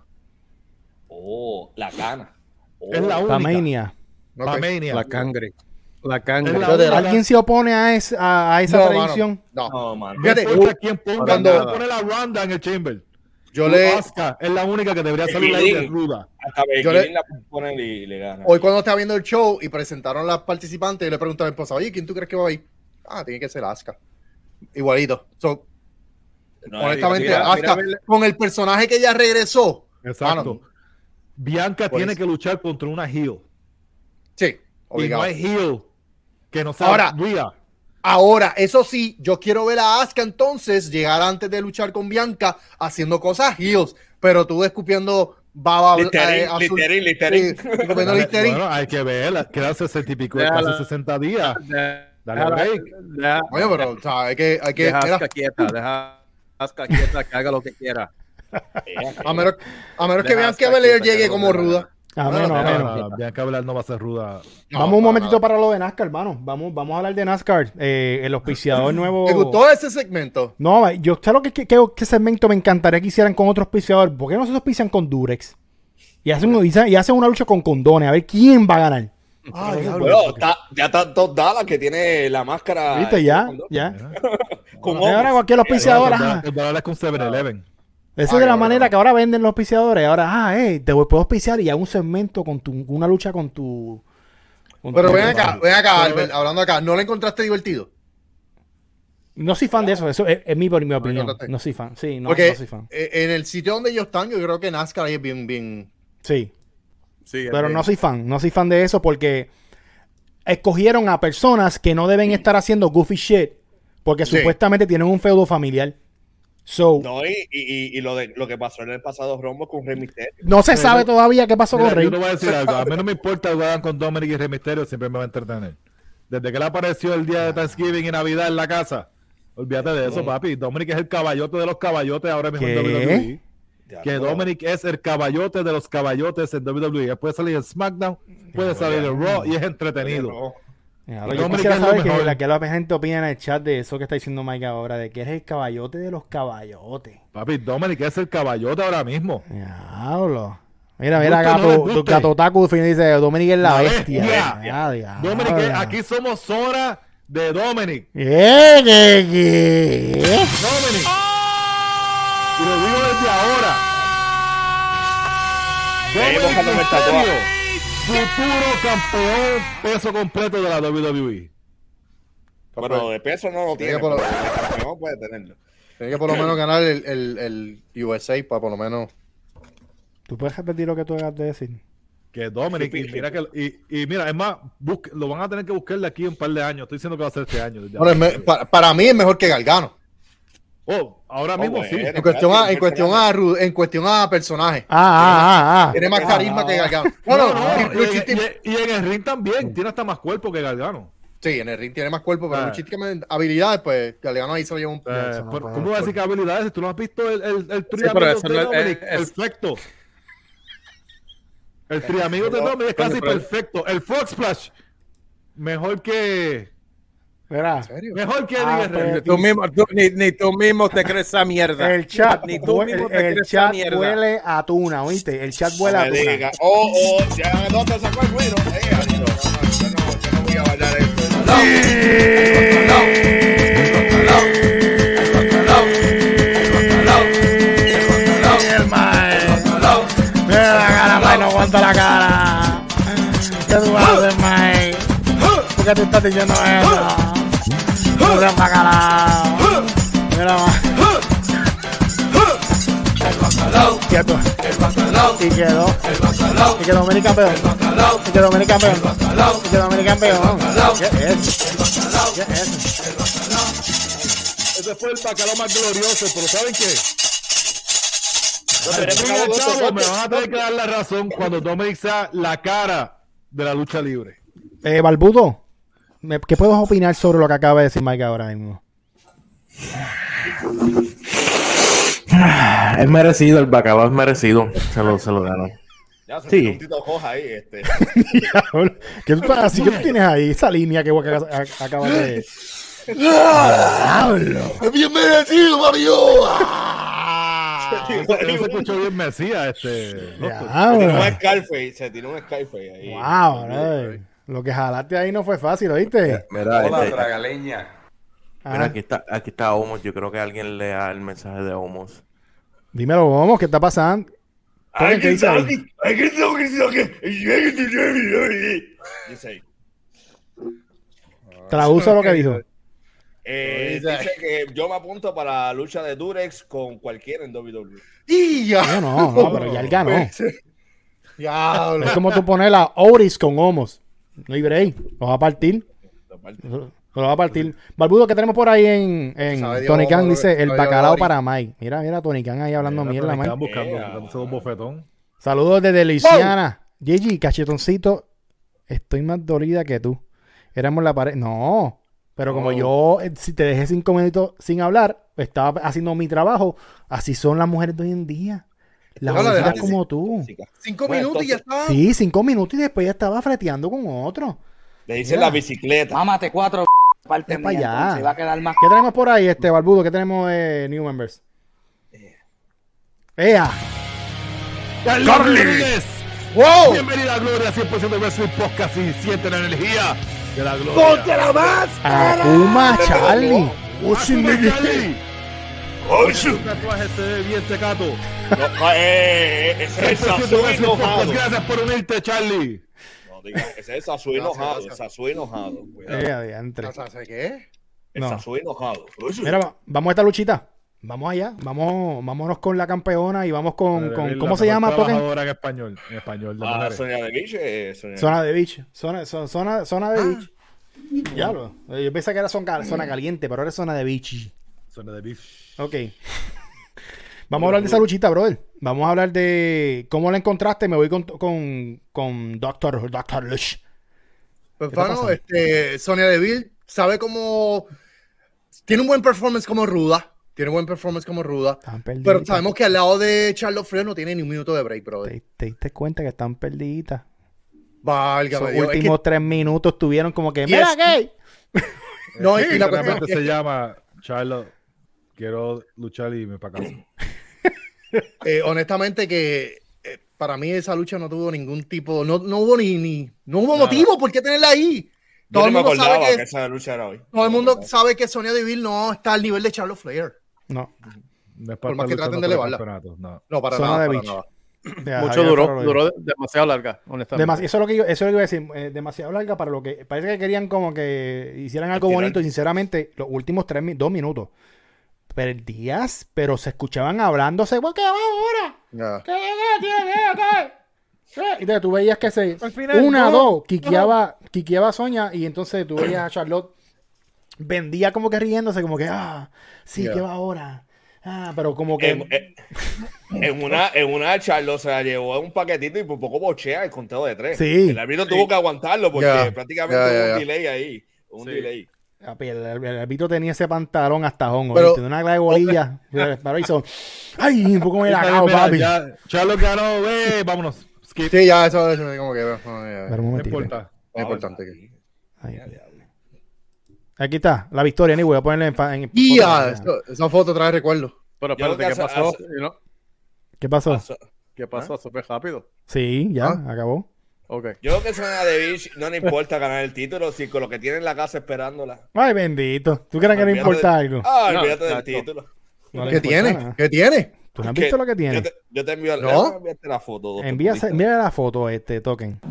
Oh, la cana. Oh. Es la única. Pamania. Ok. Pamania. La cangre. La Es cangre. la Entonces, única. ¿Alguien se opone a, es- a, a esa No, tradición? mano, no. No, man. No Fíjate, importa uh, quién ponga, cuando- cuando pone la Ronda en el Chamber. Yo le, Asuka es la única que debería salir Becky de Lynch. ruda. Hasta Becky yo le- Lynch la ponen y le gana. hoy cuando estaba viendo el show y presentaron las participantes, yo le pregunté a mi esposa, oye, ¿quién tú crees que va a ir? Ah, tiene que ser Asuka. Igualito. So, No, honestamente, mira, Asuka, mira, mira. con el personaje que ella regresó. Exacto. Mano, Bianca Por tiene eso. que luchar contra una heel. sí, Y no obligado. hay heel que no sea Ahora- Rhea. Ahora, eso sí, yo quiero ver a Asuka entonces llegar antes de luchar con Bianca haciendo cosas heels, pero tú escupiendo baba Listerine, eh, azul. Listerine, Listerine. Sí, escupiendo Listerine. Bueno, hay que ver, quedan sesenta y pico, Déjala. casi sesenta días. Deja- Dale break. deja- Oye, pero o sea, hay que, hay que deja a mira, Asuka quieta. Deja a Asuka quieta que haga lo que quiera. a menos, a menos que Deja Bianca Asuka Belair quieta, que llegue haga como lo que ruda. A No, menos, no, a no, menos. No, no, Bianca Belair no va a ser ruda. No, Vamos un para momentito nada. para lo de NASCAR, hermano. Vamos, vamos a hablar de NASCAR. Eh, el auspiciador nuevo. ¿Te gustó ese segmento? No, yo sé lo que, que, que, que segmento me encantaría que hicieran con otro auspiciador. ¿Por qué no se auspician con Durex? Y hacen, y hacen y hacen una lucha con condones. A ver quién va a ganar. Ah, diablo. Bueno, está- ya está Top Dallas que tiene la máscara. ¿Viste? Ya, ya. Con Y ahora ojos. cualquier auspiciador, Los ajá. dólares- los dólares con seven eleven. Esa Ah, es de la cabrón. manera que ahora venden los auspiciadores. Ahora, ah, eh, te puedo auspiciar y hago un segmento con tu, una lucha con tu. con Pero tu- ven acá, ven acá, Albert, hablando acá, ¿no le encontraste divertido? No soy fan de eso, eso es, es mi, mi opinión. encontraste. No soy fan, sí, no, Porque no soy fan. eh, en el sitio donde ellos están, yo creo que NASCAR ahí es bien, bien... Sí, Sí, pero el- no soy fan, no soy fan de eso porque escogieron a personas que no deben estar haciendo goofy shit porque Sí. supuestamente tienen un feudo familiar. So, no, No, y, y, y lo, de, lo que pasó en el pasado Rumble con Rey Mysterio. se sabe todavía qué pasó Mira, con Rey. yo te voy a decir algo. A mí no me importa jugar con Dominic y Rey Mysterio, siempre me va a entretener. Desde que él apareció el día de Thanksgiving y Navidad en la casa, olvídate de eso, papi. Dominic es el caballote de los caballotes ahora mismo en ¿Qué? W W E. Ya, Que no. Dominic es el caballote de los caballotes en W W E. Él puede salir en SmackDown, puede salir en Raw y es entretenido. No. Ahora, yo Dominic quisiera es lo saber que mejor. la que la gente opina en el chat de eso que está diciendo Mike ahora, de que eres el caballote de los caballotes. Papi, Dominic es el caballote ahora mismo. Diablo. Mira, mira, Guste o no gato, les tu guste. gato Taku dice, Dominic es la, La bestia. bestia. Ah, diablo. Dominic, es- aquí somos zona de Dominic. ¿Qué, qué, qué? Dominic. Y lo digo desde ahora. Veremos Dominic cuando me Mysterio, tatúa. futuro campeón peso completo de la W W E. Pero de peso no lo tiene. Tiene por lo- pero de campeón puede tenerlo. Tiene que por lo menos ganar el, el, el U S A para por lo menos... ¿Tú puedes repetir lo que tú acabas de decir? Que Dominic, y mira que y, y mira, es más, busque- lo van a tener que buscar de aquí un par de años. Estoy diciendo que va a ser este año. desde Bueno, ahora. es me- para, para mí es mejor que Gargano. Oh, ahora Oh, mismo bueno. sí. En cuestión a, en cuestión a, ru- en cuestión a personaje. Ah, ah, ah, ah. Tiene más carisma que Gargano. No, Bueno, no, y- y, Luchis tiene- y- y en el ring también. Tiene hasta más cuerpo que Gargano. sí, en el ring tiene más cuerpo, pero Ah. Luchis tiene habilidades, pues Gargano ahí se lo lleva un... Eh, se lo por- lleva ¿Cómo un- vas a decir que habilidades? ¿Tú no has visto el, el, el pero triángulo eso de no es- Dominic? es- Perfecto. El triángulo de Dominic es casi pero- perfecto. El Frog Splash. Mejor que. Mira, ¿En serio? Mejor que Ah, Eddie Guerrero. pues, Tú mismo, tú- ni, ni tú mismo te crees esa mierda. el chat, Ni tú hue- mismo el, te el crees esa chat mierda. huele a tuna, ¿oíste? El chat huele a No me tuna. diga. Oh, oh, ya no te sacó el ruido. Eh, adiós. No, no, yo no, yo no voy a bailar esto. Mira la cara, Mike, no aguanta la cara. ¿Qué tú haces, Mike? ¿Por qué tú estás diciendo eso? No seas bacalao. Mira, Mike. Quieto. Y quedó. Y quedó Dominic campeón. Y quedó Dominic campeón. Y quedó Dominic campeón. ¿Qué es? ¿Qué es? Ese fue el bacalao más glorioso, pero ¿saben qué? pero Al es fin y bravo, al otro, cabo, otro. me van a tener que dar la razón cuando Dominic sea la cara de la lucha libre. Eh, Barbudo, ¿me- ¿qué puedes opinar sobre lo que acaba de decir Mike ahora mismo? Es merecido, el bacalao es merecido. Se lo, se lo ganó. Ya se Sí. tiró un Tito Joja ahí. Este. Diablo, ¿Qué tú, estás así? ¿Qué tú tienes ahí? Esa línea que acabas acabas de... ¡Es bien merecido, Mario! Eso se escuchó bien Mesías, este. Se tiró Diablo. un Scarface. Se tiró un Scarface ahí. Wow, brother. Lo que jalaste ahí no fue fácil, ¿oíste? Mira, Hola, este, tragaleña. mira, Ah, aquí está, aquí está Homos. Yo creo que alguien lea el mensaje de Homos. dímelo, vamos, ¿qué está pasando? Tony, ¿qué dice ahí? Dice ahí. Traduce lo que dijo. Eh, dice que yo me apunto para la lucha de Durex con cualquiera en W W E. ¡Y ya! No, no, no, pero ya él ganó. Diablo. Es como tú poner a Oris con Homos. No hay break. Lo va a partir. Lo va a partir. Barbudo, ¿qué tenemos por ahí en, en Sabe Dios, Tony Khan? Homos, Dice el sabe Dios, bacalao Ori. para Mike. Mira, mira, Tony Khan ahí hablando mierda, Mike. Estaban buscando, Yeah. buscándose un bofetón. Saludos desde Luisiana. Gigi, cachetoncito. Estoy más dolida que tú. Éramos la pared. No. Pero como Oh. yo, eh, si te dejé cinco minutos sin hablar, estaba haciendo mi trabajo. Así son las mujeres de hoy en día. Las No, la mujeres dejaste como tú. Cinco Bueno, minutos y ya está. Sí, cinco minutos y después ya estaba freteando con otro. Le dicen Mira. la bicicleta. Mámate cuatro parte Es pa' mía, allá. entonces va a quedar más. ¿Qué tenemos por ahí, este Barbudo? ¿Qué tenemos de New Members? ¡Ea! Carlos Rodríguez, ¡Wow! Bienvenida a Gloria, cien por ciento de Wrestling Podcast y siente la energía de la Gloria. ¡Ponte la máscara! Akuma Charlie. Akuma Charlie. ¡Oye! Un tatuaje se ve bien tecato. No, eh, eh, ese es Sasuke enojado. Gracias por unirte, Charlie. No diga, ese es Sasuke enojado. El Sasuke enojado. Cuidado. Eh, adiantre. ¿Sabes qué? El No. Sasuke enojado. Mira, va- vamos a esta luchita. Vamos allá. Vamos, vámonos con la campeona y vamos con, con ¿cómo se llama? Token. Trabajadora en español, en español de Ah, mujeres. Sonia de Beach. Eh, Sonia de- Zona de beach. Zona, zo- zona, zona de Ah. beach. Ya lo. Yo pensé que era zona, zona caliente, pero ahora es zona de beach. Zona de beef. Ok. Vamos a hablar de esa luchita, brother. Vamos a hablar de cómo la encontraste. Me voy con, con, con Doctor Doctor Lush. Pues ¿Qué está bueno, pasando? este, Sonia Deville sabe cómo... Tiene un buen performance como ruda. Tiene un buen performance como ruda. Están perdidas. Pero sabemos que al lado de Charlotte Flair no tiene ni un minuto de break, brother. ¿Te, te diste cuenta que están perdiditas? Válgame Esos Dios. Es que- últimos tres minutos tuvieron como que... Y ¡Mira es- gay! no, y la cuestión Realmente es se que- llama Charlotte. Quiero luchar y me para casa. eh, honestamente que eh, para mí esa lucha no tuvo ningún tipo, no, no hubo ni, ni no hubo Nada. motivo por qué tenerla ahí. Yo Todo no el me mundo acordaba sabe que, que, esa lucha era hoy. todo el mundo sabe que Sonia Deville no está al nivel de Charlotte Flair. No. No es Por para más que estar traten de luchando por el elevarla. campeonato, no. No, para Zona nada, de para beach. nada. Ya, Mucho Javier duró, Ferraro lo duró dijo. demasiado larga, honestamente. Demasi- eso es lo que yo, eso es lo que iba a decir. eh, demasiado larga para lo que parece que querían como que hicieran algo Estirar. bonito y sinceramente los últimos tres mi- dos minutos perdías, pero se escuchaban hablándose. ¿Por qué va ahora? Ya. ¿Qué, qué, qué, qué, qué? Y entonces tú veías que se Al final, una, no, dos, quiqueaba, quiqueaba a Sonia y entonces tú veías a Charlotte vendía como que riéndose, como que ah, sí, Ya. ¿qué va ahora? Ah, pero como que En, en- en una, en una Charlotte se la llevó en un paquetito y por poco bochea el conteo de tres. Sí. El árbitro tuvo que aguantarlo porque Ya. prácticamente Ya, hubo ya, un ya. delay ahí. Un Sí. delay. Papi, El, el, el árbitro tenía ese pantalón hasta hongo, Pero- ¿viste? Una clase de bolilla. Pero hizo, ay, un poco me la Está cago, bien, mira, papi. ya, Charlotte ganó, ve, vámonos. Skip. Sí, ya, eso es como que bueno, ya, ya. Pero un No momentito. importa. Es importante que. Ahí. Aquí está, la victoria, ni voy a ponerle en, fa- en Ya, eso- esa foto trae recuerdo. Pero Yo creo espérate, ¿qué que hace- pasó? hace- You know, ¿Qué pasó? Pasó- ¿Qué pasó? Súper rápido. Sí, ya, Ah. acabó. Ok. Yo creo que Sonia de Beach no le importa ganar el título, si con lo que tiene en la casa esperándola. Ay, bendito. ¿Tú crees que le Olvídate importa de- algo? Ah, No, olvídate del exacto. título. No le ¿Qué importa tiene? nada. ¿Qué tiene? ¿Tú no has Que- visto lo que Yo tiene? te, yo te envío, ¿No? déjame enviarte la foto. doctor Envíase, Pulista. mira la foto, este token.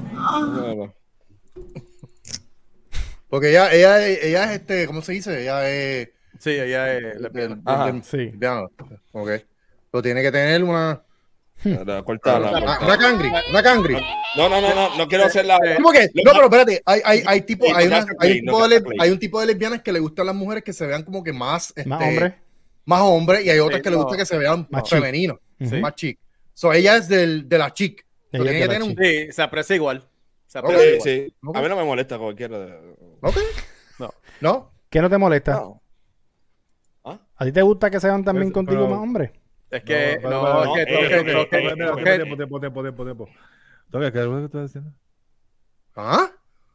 Porque ella, ella, ella es este, ¿cómo se dice? Ella es Sí, ella es del- lesbiana. del- Ajá, del- sí. lesbiana. Ok. Pero tiene que tener una, La- cortala, una, cortala. una cangri, una cangri. No, no, no, no, no quiero hacer la. Sí, porque- no, pero espérate, hay, hay, hay, tipo, Sí, hay, no una- casta hay, un clay, tipo no de, casta le- clay. hay un tipo de lesbianas que le gustan las mujeres que se vean como que más, Más este, hombre. más hombres y hay otras Sí, que le no. gusta que se vean Más más chic. femeninos, Ujú. más chic. So ella es del, de la chic. So, Ella es tiene de que la tener un. chic. Sí, se aprecia igual. Se Ok. aprecia Sí, igual. sí. Ok. A mí no me molesta cualquiera de. Ok. No. ¿No? ¿Qué no te molesta? No. ¿A ti te gusta que sean también Pero- contigo pero- más hombres? Es que, No, no, pero- es que, no, es que- eh, es eh, que- eh, es que- Mira, eh, mira, tiempo, tiempo, tiempo, tiempo, tiempo. Toca, ¿qué es lo que estás diciendo? ¿Ah?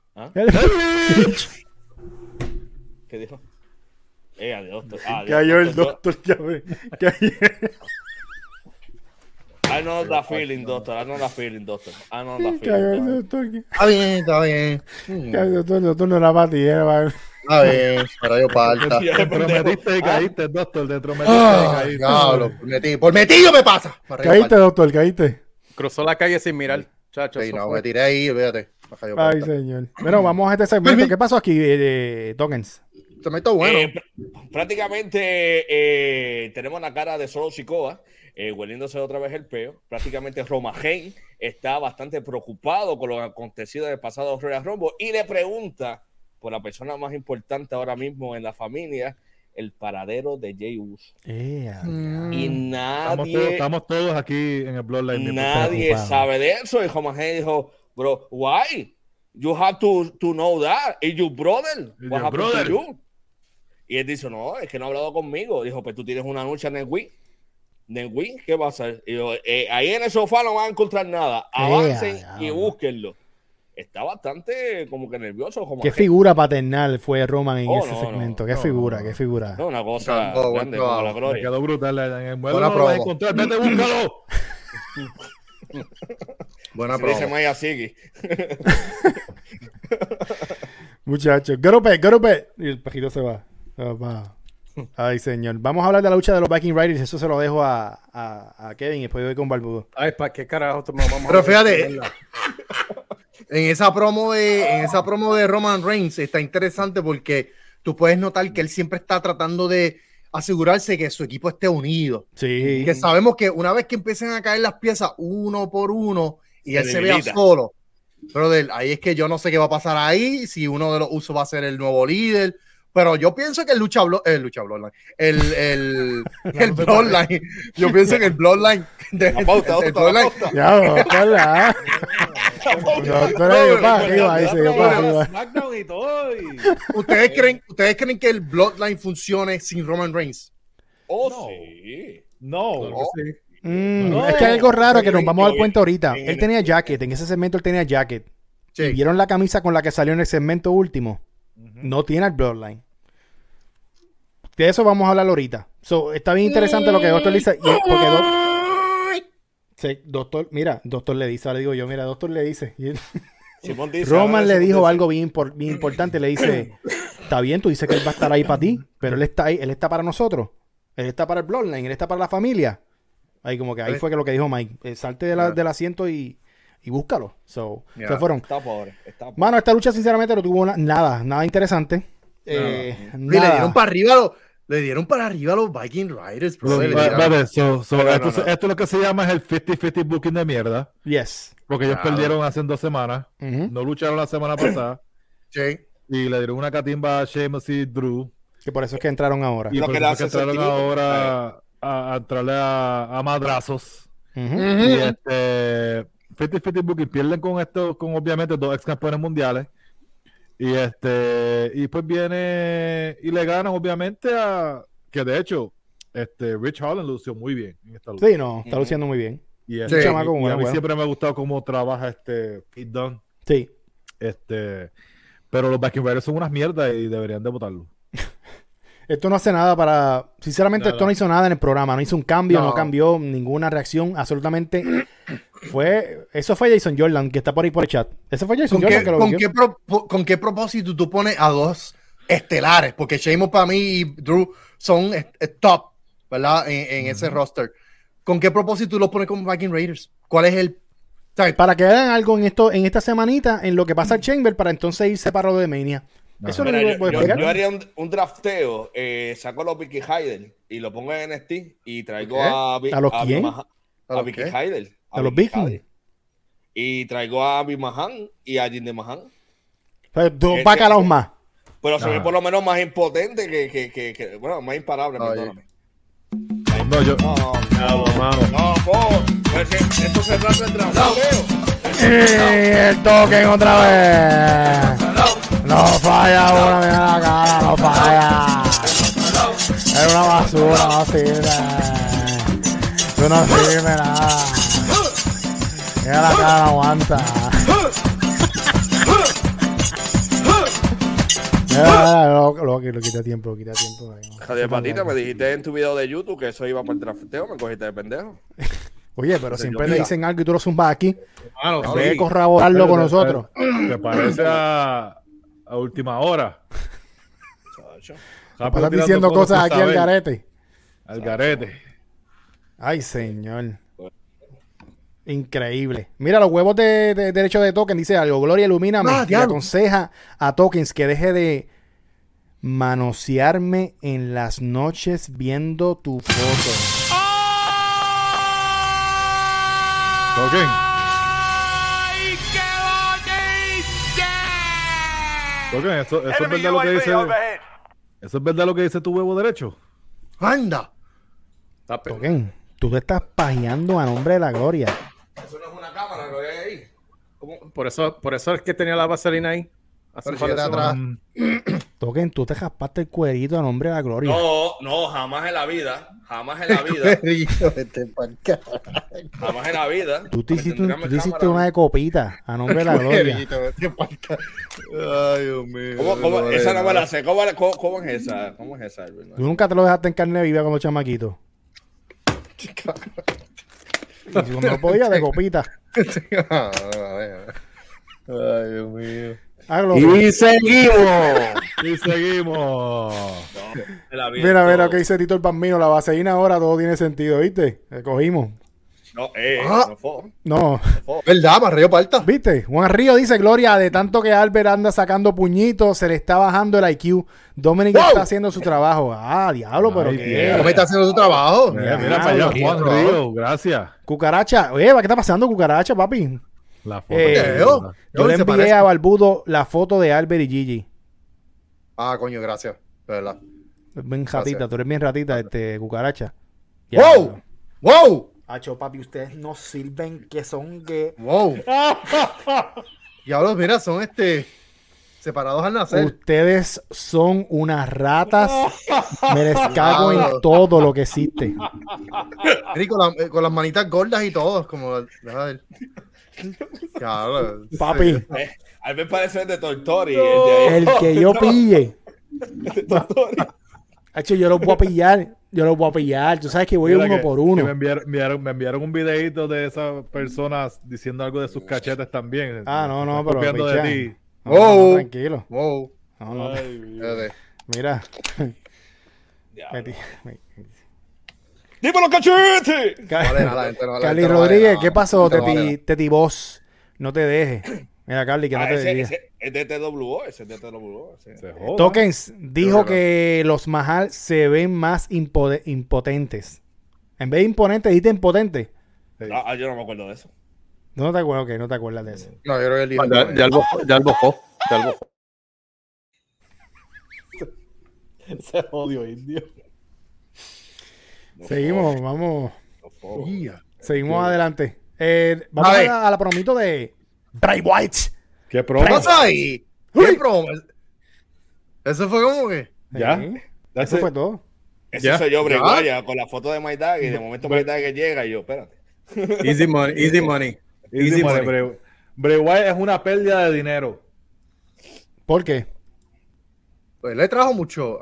¿Qué dijo? Eh, adiós. doctor. Ah, adiós, Cayó el doctor. doctor, ya ve. Cayó- I know the feeling, doctor. I know the feeling, doctor. I know the Cayó el feeling. doctor. Está bien, está bien. Mm, Cayó el doctor, el doctor no era para ti, era para... Está bien, para yo parta. Te prometiste y caíste, doctor. Te prometiste y Ah, caíste. diablo, por metido, por metido me pasa. Para yo Caíste, parta. doctor, caíste. cruzó la calle sin mirar, chacho. Sí, eso no, fue- me tiré ahí, fíjate. Para yo Ay, parta. señor. Bueno, vamos a este segmento. ¿Qué pasó aquí, eh, de Tokens? Se me hizo bueno. Eh, pr- prácticamente eh, tenemos la cara de Solo Sikoa, eh, hueliéndose otra vez el peo. Prácticamente Roman Reigns está bastante preocupado con lo acontecido en el pasado Royal Rumble y le pregunta por la persona más importante ahora mismo en la familia, el paradero de Jey Uso. Eh, Mm. Y Estamos todos, nadie, estamos todos aquí en el Bloodline. bien nadie preocupado. sabe de eso. Y Roman Reigns dijo, bro, why? You have to, to know that. It's your brother. It's What your happened to brother. you? Y él dijo, no, es que no ha hablado conmigo. Dijo, pues tú tienes una lucha en el Wii. ¿En el Wii? ¿Qué va a hacer? Y yo, eh, ahí en el sofá no van a encontrar nada. Avancen Eh, y diablo. búsquenlo. Está bastante como que nervioso. Como Qué que- figura paternal fue Roman en Oh, ese no, segmento. no, qué no, figura, no. qué figura. No, una cosa Oh, buen grande trabajo. como la Me gloria. quedó brutal. En el mueble Buena no lo vas a promo. encontrar. Vete, búscalo. Buena Se dice promo. Maya Sigi. Muchachos, Garope, Garope. Y el pejito se va. Se va. Ay, señor. Vamos a hablar de la lucha de los Viking Riders. Eso se lo dejo a, a, a Kevin y después voy con Barbudo. Ay, ¿para qué carajo tomamos? Vamos Pero a fíjate, verla. en esa promo de, en esa promo de Roman Reigns está interesante porque tú puedes notar que él siempre está tratando de asegurarse que su equipo esté unido. Sí. Que sabemos que una vez que empiecen a caer las piezas uno por uno y Se él se vea debilita. solo, brother, ahí es que yo no sé qué va a pasar ahí, si uno de los usos va a ser el nuevo líder, pero yo pienso que el lucha, blo el lucha bloodline, el, el, el bloodline, yo pienso que el bloodline, de, La pauta, el la bloodline pauta. Ya, doctora. Doctora, yo para arriba, dice yo para arriba. SmackDown y todo. y- ¿Ustedes creen, ¿Ustedes creen que el bloodline funcione sin Roman Reigns? Oh, No. sí. No. Oh. Mm, No, es que hay algo raro que nos en- vamos a dar en- cuenta ahorita. en- Él tenía jacket, en ese segmento él tenía jacket. Sí. ¿Y vieron la camisa con la que salió en el segmento último? Ujú. No tiene el Bloodline. De eso vamos a hablar ahorita. So, está bien interesante lo que Doctor dice. y- porque Doc- sí, Doctor, mira, Doctor le dice, ahora digo yo, mira, Doctor le dice. y él- Simón dice, Roman ahora le Simón dijo dice. algo bien, impor- bien importante. Le dice, está bien, tú dices que él va a estar ahí para ti, pero él está ahí, él está para nosotros. Él está para el Bloodline, él está para la familia. Ahí como que ahí fue que lo que dijo Mike. eh, salte de la- del asiento y, y búscalo. So, Yeah. se fueron. Está pobre. Está pobre. Mano, esta lucha sinceramente no tuvo na- nada, nada interesante. Eh, Y le nada. dieron para arriba a los, le dieron para arriba a los Viking Riders, bro. Le Vale, dieron- vale, so- so, No, no, esto, no, se- no. esto es lo que se llama el cincuenta cincuenta booking de mierda. Yes. Porque ellos Claro. perdieron hace dos semanas. Ujú. No lucharon la semana pasada. Sí. Y le dieron una catimba a Sheamus y Drew. Que por eso es que entraron ahora. Y Lo por que eso le es que hace entraron sentido. ahora a, a entrarle a, a madrazos. Ujú. Y este cincuenta cincuenta booking pierden con esto, con obviamente dos ex campeones mundiales. Y este, y pues viene y le ganan obviamente a que de hecho, este Rich Holland lució muy bien en esta lucha. Sí, no, está Ujú. luciendo muy bien. Y, Sí. este, Chamaco y- y bueno, a mí bueno. siempre me ha gustado cómo trabaja este Pete Dunne. Sí. Este, pero los Viking Raiders son unas mierdas y deberían de votarlo. Esto no hace nada para. Sinceramente, Nada. esto no hizo nada en el programa. No hizo un cambio, no, No. cambió ninguna reacción. Absolutamente. Fue. Eso fue Jason Jordan, que está por ahí por el chat. Ese fue Jason ¿Con Jordan qué, que lo con, vio. qué pro- po- ¿Con qué propósito tú pones a dos estelares? Porque Sheamus para mí y Drew son eh, eh, top, ¿verdad? En, en ese roster. ¿Con qué propósito tú los pones como Viking Raiders? ¿Cuál es el...? ¿sabes? Para que hagan algo en esto en esta semanita, en lo que pasa al Chamber, para entonces irse para lo de Mania. Eso Mira, no yo, lo puedo yo- explicar. yo haría un, un drafteo, eh, saco a los Vicky Hyder y lo pongo en N X T y traigo ¿Qué? a, Vi- ¿A los quién? Bimahan- ¿A A, los Vicky qué? Hyder. ¿A los Vicky Viking? Hyder. Y traigo a Bimahan y a Jinder Mahan. O sea, dos Ese- bacalaos más. Pero se ve Ajá. por lo menos más impotente que, que, que, que- bueno, más imparable, Oye. perdóname. No, yo, No, no, no, po, pues, eh, esto se trata del drafteo. Y el token otra vez. No falla una, mira la cara, no falla. Es una basura, no sirve. Tú no sirve nada. Mira la cara, no aguanta. Mira, lo, lo, lo quita tiempo, lo quita tiempo. Javier Patita, me dijiste en tu video de YouTube que eso iba para el drafteo, me cogiste de pendejo. Oye, pero siempre le dicen algo y tú lo zumbas aquí. Mano, En vez de sí. corroborarlo con nosotros. ¿Te parece a, a última hora? Rápido Estás tirando diciendo fotos cosas sin aquí al saber. garete. Al garete. Ay, señor. Increíble. Mira, los huevos de, de derecho de token dice algo. Gloria, ilumíname. Ah, y le diablo. aconseja a tokens que deje de manosearme en las noches viendo tu foto. Ok. Ok, eso, eso es verdad lo que dice. Eso es verdad lo que dice tu huevo derecho. ¡Anda! Token, tú te estás pajeando a nombre de la gloria. Eso no es una cámara, lo hay ahí. ¿Cómo? Por eso, por eso es que tenía la vaselina ahí. Hace Pero un par si de era semanas. atrás. Mm, Token, tú te jaspaste el cuerito a nombre de la gloria. No, no, jamás en la vida. Jamás en la vida. Vete pa'l carajo. Jamás en la vida. Tú te Me hiciste, un- tendrán tú mi te hiciste cámara. una de copita a nombre de la gloria. Cuerito, vete pa'l carajo. Ay, Dios mío. ¿Cómo, cómo? No, Esa no me no. la sé. ¿Cómo, cómo, cómo es esa? ¿Cómo es esa, Luis? Tú nunca te lo dejaste en carne viva como chamaquito. Y si no podía, de copita. Ay, Dios mío. Hágalo. Y seguimos. Y seguimos. La vida Mira, es mira, todo. lo que dice Tito el Bambino. La vaselina ahora todo tiene sentido, ¿viste? Le cogimos. No, eh, Ah. no fue. No, ¿Verdad? Marrillo Parta. ¿viste? Juan Río dice, Gloria, de tanto que Albert anda sacando puñitos, se le está bajando el I Q. Dominic ¡Wow! está haciendo su trabajo. Ah, diablo, pero Ay, qué. ¿Cómo está haciendo su trabajo? Mira, Ya, mira para allá, ya, Juan Río, gracias. Cucaracha. Oye, ¿qué está pasando, Cucaracha, papi? La foto. Eh, de- Yo. Yo le se envié parece. a Barbudo la foto de Albert y Gigi. Ah, coño, gracias. De verdad. Bien ratita, Gracias. tú eres bien ratita, este, Cucaracha. ¡Wow! ¡Wow! Hacho, papi, ustedes no sirven que son que... ¡Wow! Diablos, mira, son este separados al nacer. Ustedes son unas ratas. Me les cago en Diablo. todo lo que existe. Mira, y con, la- eh, con las manitas gordas y todo, como deja ver. Diablo, Papi, Eh, a mí me parece de Tortori. El de ahí. el que yo pille. De Tortori. Hacho, yo los voy a pillar. Yo los voy a pillar. Tú sabes que voy Mira uno que- por que uno. Me enviaron, enviaron- me enviaron un videito de esas personas diciendo algo de sus cachetes también. Ah, no, no, Están pero copiando de pichea. ti. No, no, no, Wow. tranquilo. Wow. No, no, Espérate. mira. Diablo. Metí- me- ¡Dímelo, cachete! No vale nada, la gente no vale- Carly la gente no vale Rodríguez, nada. ¿qué pasó, La gente no vale Teti, Teti Boss? No te dejes. Mira, Carly, que no Ah, te ese, dejes. ese es de T W O, ese es de T W O. ese. Se joda. Tokens dijo Yo creo que los Mahal se ven más impode- impotentes. En vez de imponentes, dijiste impotentes. Ah, ah, yo no me acuerdo de eso. No te acuerdas, ok, no te acuerdas de eso. No, yo creo que él dijo. Ya, ya el bojó, ya el bojó, ya el bojó. Se jodió, indio. No Seguimos, vamos. fue, no fue. Yeah. Seguimos adelante. Eh, vamos A a, ver. la, a la promito de Bray White. ¿Qué ¿Qué promo? pasa ahí? Uy. ¿Qué promo? Eso fue como que. Ya. Sí, That's eso it. fue todo. Ese Ya. soy yo, Bray Ya. Wyatt, con la foto de My Dad, y de momento My Dad que llega y yo, espérate. Easy money, easy money. Easy Easy money, money. Bray- Bray Wyatt es una pérdida de dinero. ¿Por qué? Pues le trajo mucho.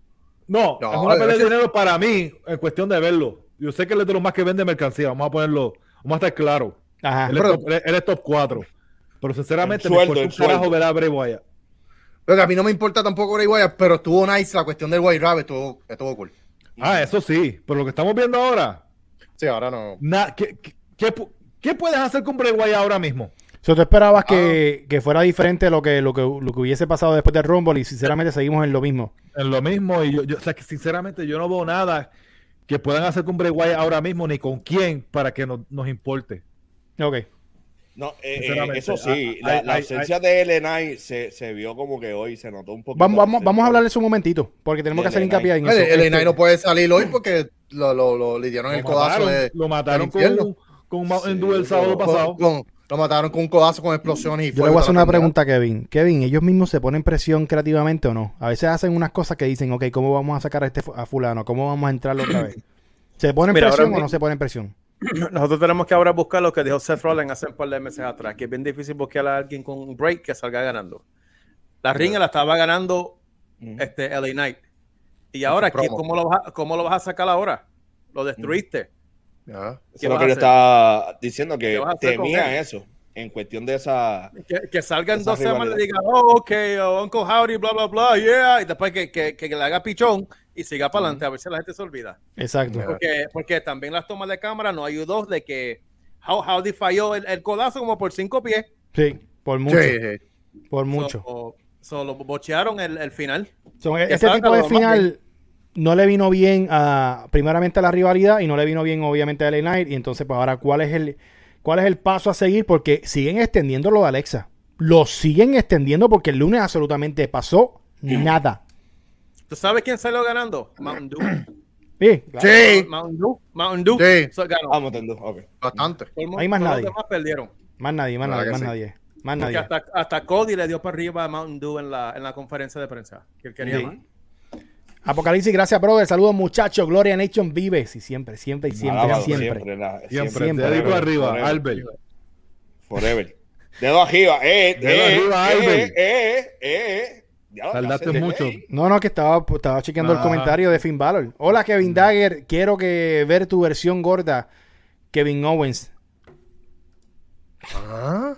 No, No, es una pérdida de ese- dinero para mí, en cuestión de verlo. Yo sé que él es de los más que vende mercancía, vamos a ponerlo, vamos a estar claros. Ajá. Él, es Pero- top- él- él es top cuatro. Pero sinceramente, El me sueldo, importa el un carajo sueldo. ver a Bray Wyatt. Pero que a mí no me importa tampoco Bray Wyatt, pero estuvo nice la cuestión del White Rabbit, estuvo, estuvo cool. Ah, eso sí, pero lo que estamos viendo ahora, Sí, ahora no. na- ¿qué, qué, qué pu- qué puedes hacer con Bray Wyatt ahora mismo? So, ¿tú esperabas Ah. que, que fuera diferente lo que, lo, que, lo que hubiese pasado después del Rumble? Y sinceramente seguimos en lo mismo. En lo mismo, y yo, yo- o sea, que sinceramente yo no veo nada que puedan hacer con Bray Wyatt ahora mismo, ni con quién, para que nos, nos importe. Ok. No, eh, eh, Sinceramente, eso sí, hay- la, hay- la hay- ausencia de L N I se, se vio como que hoy se notó un poquito. Vamos, vamos, Se- vamos a hablar de eso un momentito. Porque tenemos que hacer L N I. hincapié en El, eso. el Este, L N I no puede salir hoy porque lo, lo, lo le dieron Lo el codazo mataron, de. lo mataron del infierno. con, con un Mountain Sí, Dew el sábado pero- pasado. Con- con- lo mataron con un codazo con explosiones y Yo le fuego voy a hacer toda la una pendeja. pregunta a Kevin. Kevin, ¿ellos mismos se ponen presión creativamente o no? A veces hacen unas cosas que dicen, ok, ¿cómo vamos a sacar a este fu- a fulano? ¿Cómo vamos a entrarlo otra vez? ¿Se ponen Mira, presión ahora o no mi- se ponen presión? Nosotros tenemos que ahora buscar lo que dijo Seth Rollins hace un par de meses atrás, que es bien difícil buscar a alguien con un break que salga ganando. La ringa la estaba ganando Ujú. este L A Knight. Y ahora, ¿qué- promo. ¿cómo lo, vas a, ¿cómo lo vas a sacar ahora? Lo destruiste. Ya. Eso ¿Qué es lo vas que a yo hacer? estaba diciendo, ¿Qué que vas a hacer con temía él? eso, en cuestión de esa... Que, que salgan Esa dos semanas y rivalidad. digan, oh, ok, oh, Uncle Howdy, bla, bla, bla, yeah. Y después que, que, que le haga pichón y siga para adelante, a ver si la gente se olvida. Exacto. Ya. Porque, porque también las tomas de cámara nos ayudó de que How- Howdy falló el, el codazo como por cinco pies. Sí, por mucho. Sí, sí. Por mucho. So, so, lo bochearon el, el final. So, que este salga tipo de lo más final no le vino bien a, primeramente a la rivalidad y no le vino bien obviamente a L A Knight. Y entonces, pues ahora, ¿cuál es el cuál es el paso a seguir? Porque siguen extendiendo lo de Alexa. Lo siguen extendiendo porque el lunes absolutamente pasó nada. ¿Tú sabes quién salió ganando? Mountain Dew. Sí, claro. Sí, Mountain Dew. Mountain Dew. Sí. So, ganó. Vamos, Tendo, ok. bastante. Todo el mundo- Hay más todos nadie. Los demás perdieron. Más nadie, más La nadie, verdad más que sí. nadie. Más Porque nadie. hasta, hasta Cody le dio para arriba a Mountain Dew en la, en la conferencia de prensa. Que él quería Sí. más. Apocalipsis, gracias, brother. Saludos, muchachos. Gloria Nation vive. Sí, siempre, siempre y siempre, Alabado, siempre. la- Siempre, Siempre, dedito forever, arriba, forever. Albert. Forever. Dedo arriba, eh, Dedo eh, arriba, eh, Albert. eh, eh, eh, eh. Ya, Tardaste ya sé, mucho. eh. No, no, que estaba, estaba chequeando el Ah. comentario de Finn Balor. Hola, Kevin Dagger. Quiero que ver tu versión gorda Kevin Owens. Ah,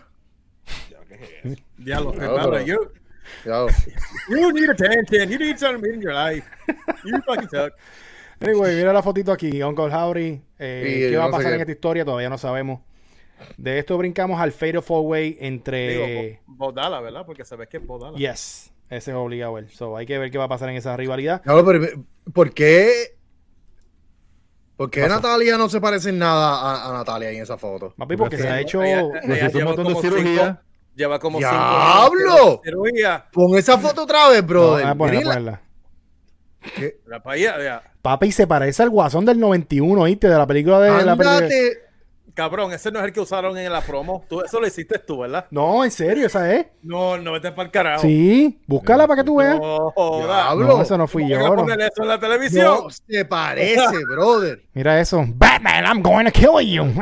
Ya lo que No, habla, pero- you, ya. you need attention. You need something in your life. You fucking suck. Anyway, mira la fotito aquí, Uncle Howdy. Eh, Sí, ¿Qué yo va a no sé pasar qué- en esta historia? Todavía no sabemos. De esto brincamos al Fatal Four Way entre... Digo, Bo- Bodala, ¿verdad? Porque sabes que es Bodala. Yes, ese es obligado. él. So, hay que ver qué va a pasar en esa rivalidad. No, pero, ¿por qué? ¿Por qué ¿Qué pasó? Natalia no se parece en nada a, a Natalia en esa foto? Papi, porque se ha hecho... Ella- Pues ella hizo un lleva montón de como cirugía. cinco- Lleva como ¡Diablo! cinco cirugía. Pon esa foto otra vez, No, brother. a ponerla, Miren la- ponerla. ¿Qué? La paella, ya. Papi, se parece al Guasón del noventa y uno, ¿viste? De la película de... La película... Ándate. Cabrón, ese no es el que usaron en la promo. Tú, eso lo hiciste tú, ¿verdad? No, en serio, esa es. No, no vete para el carajo. Sí, búscala para que tú veas. No, joda. Diablo. No, eso no fui ¿Cómo yo. van a no. poner eso en la televisión? No se parece, brother. Mira eso. Batman, I'm going to kill you. O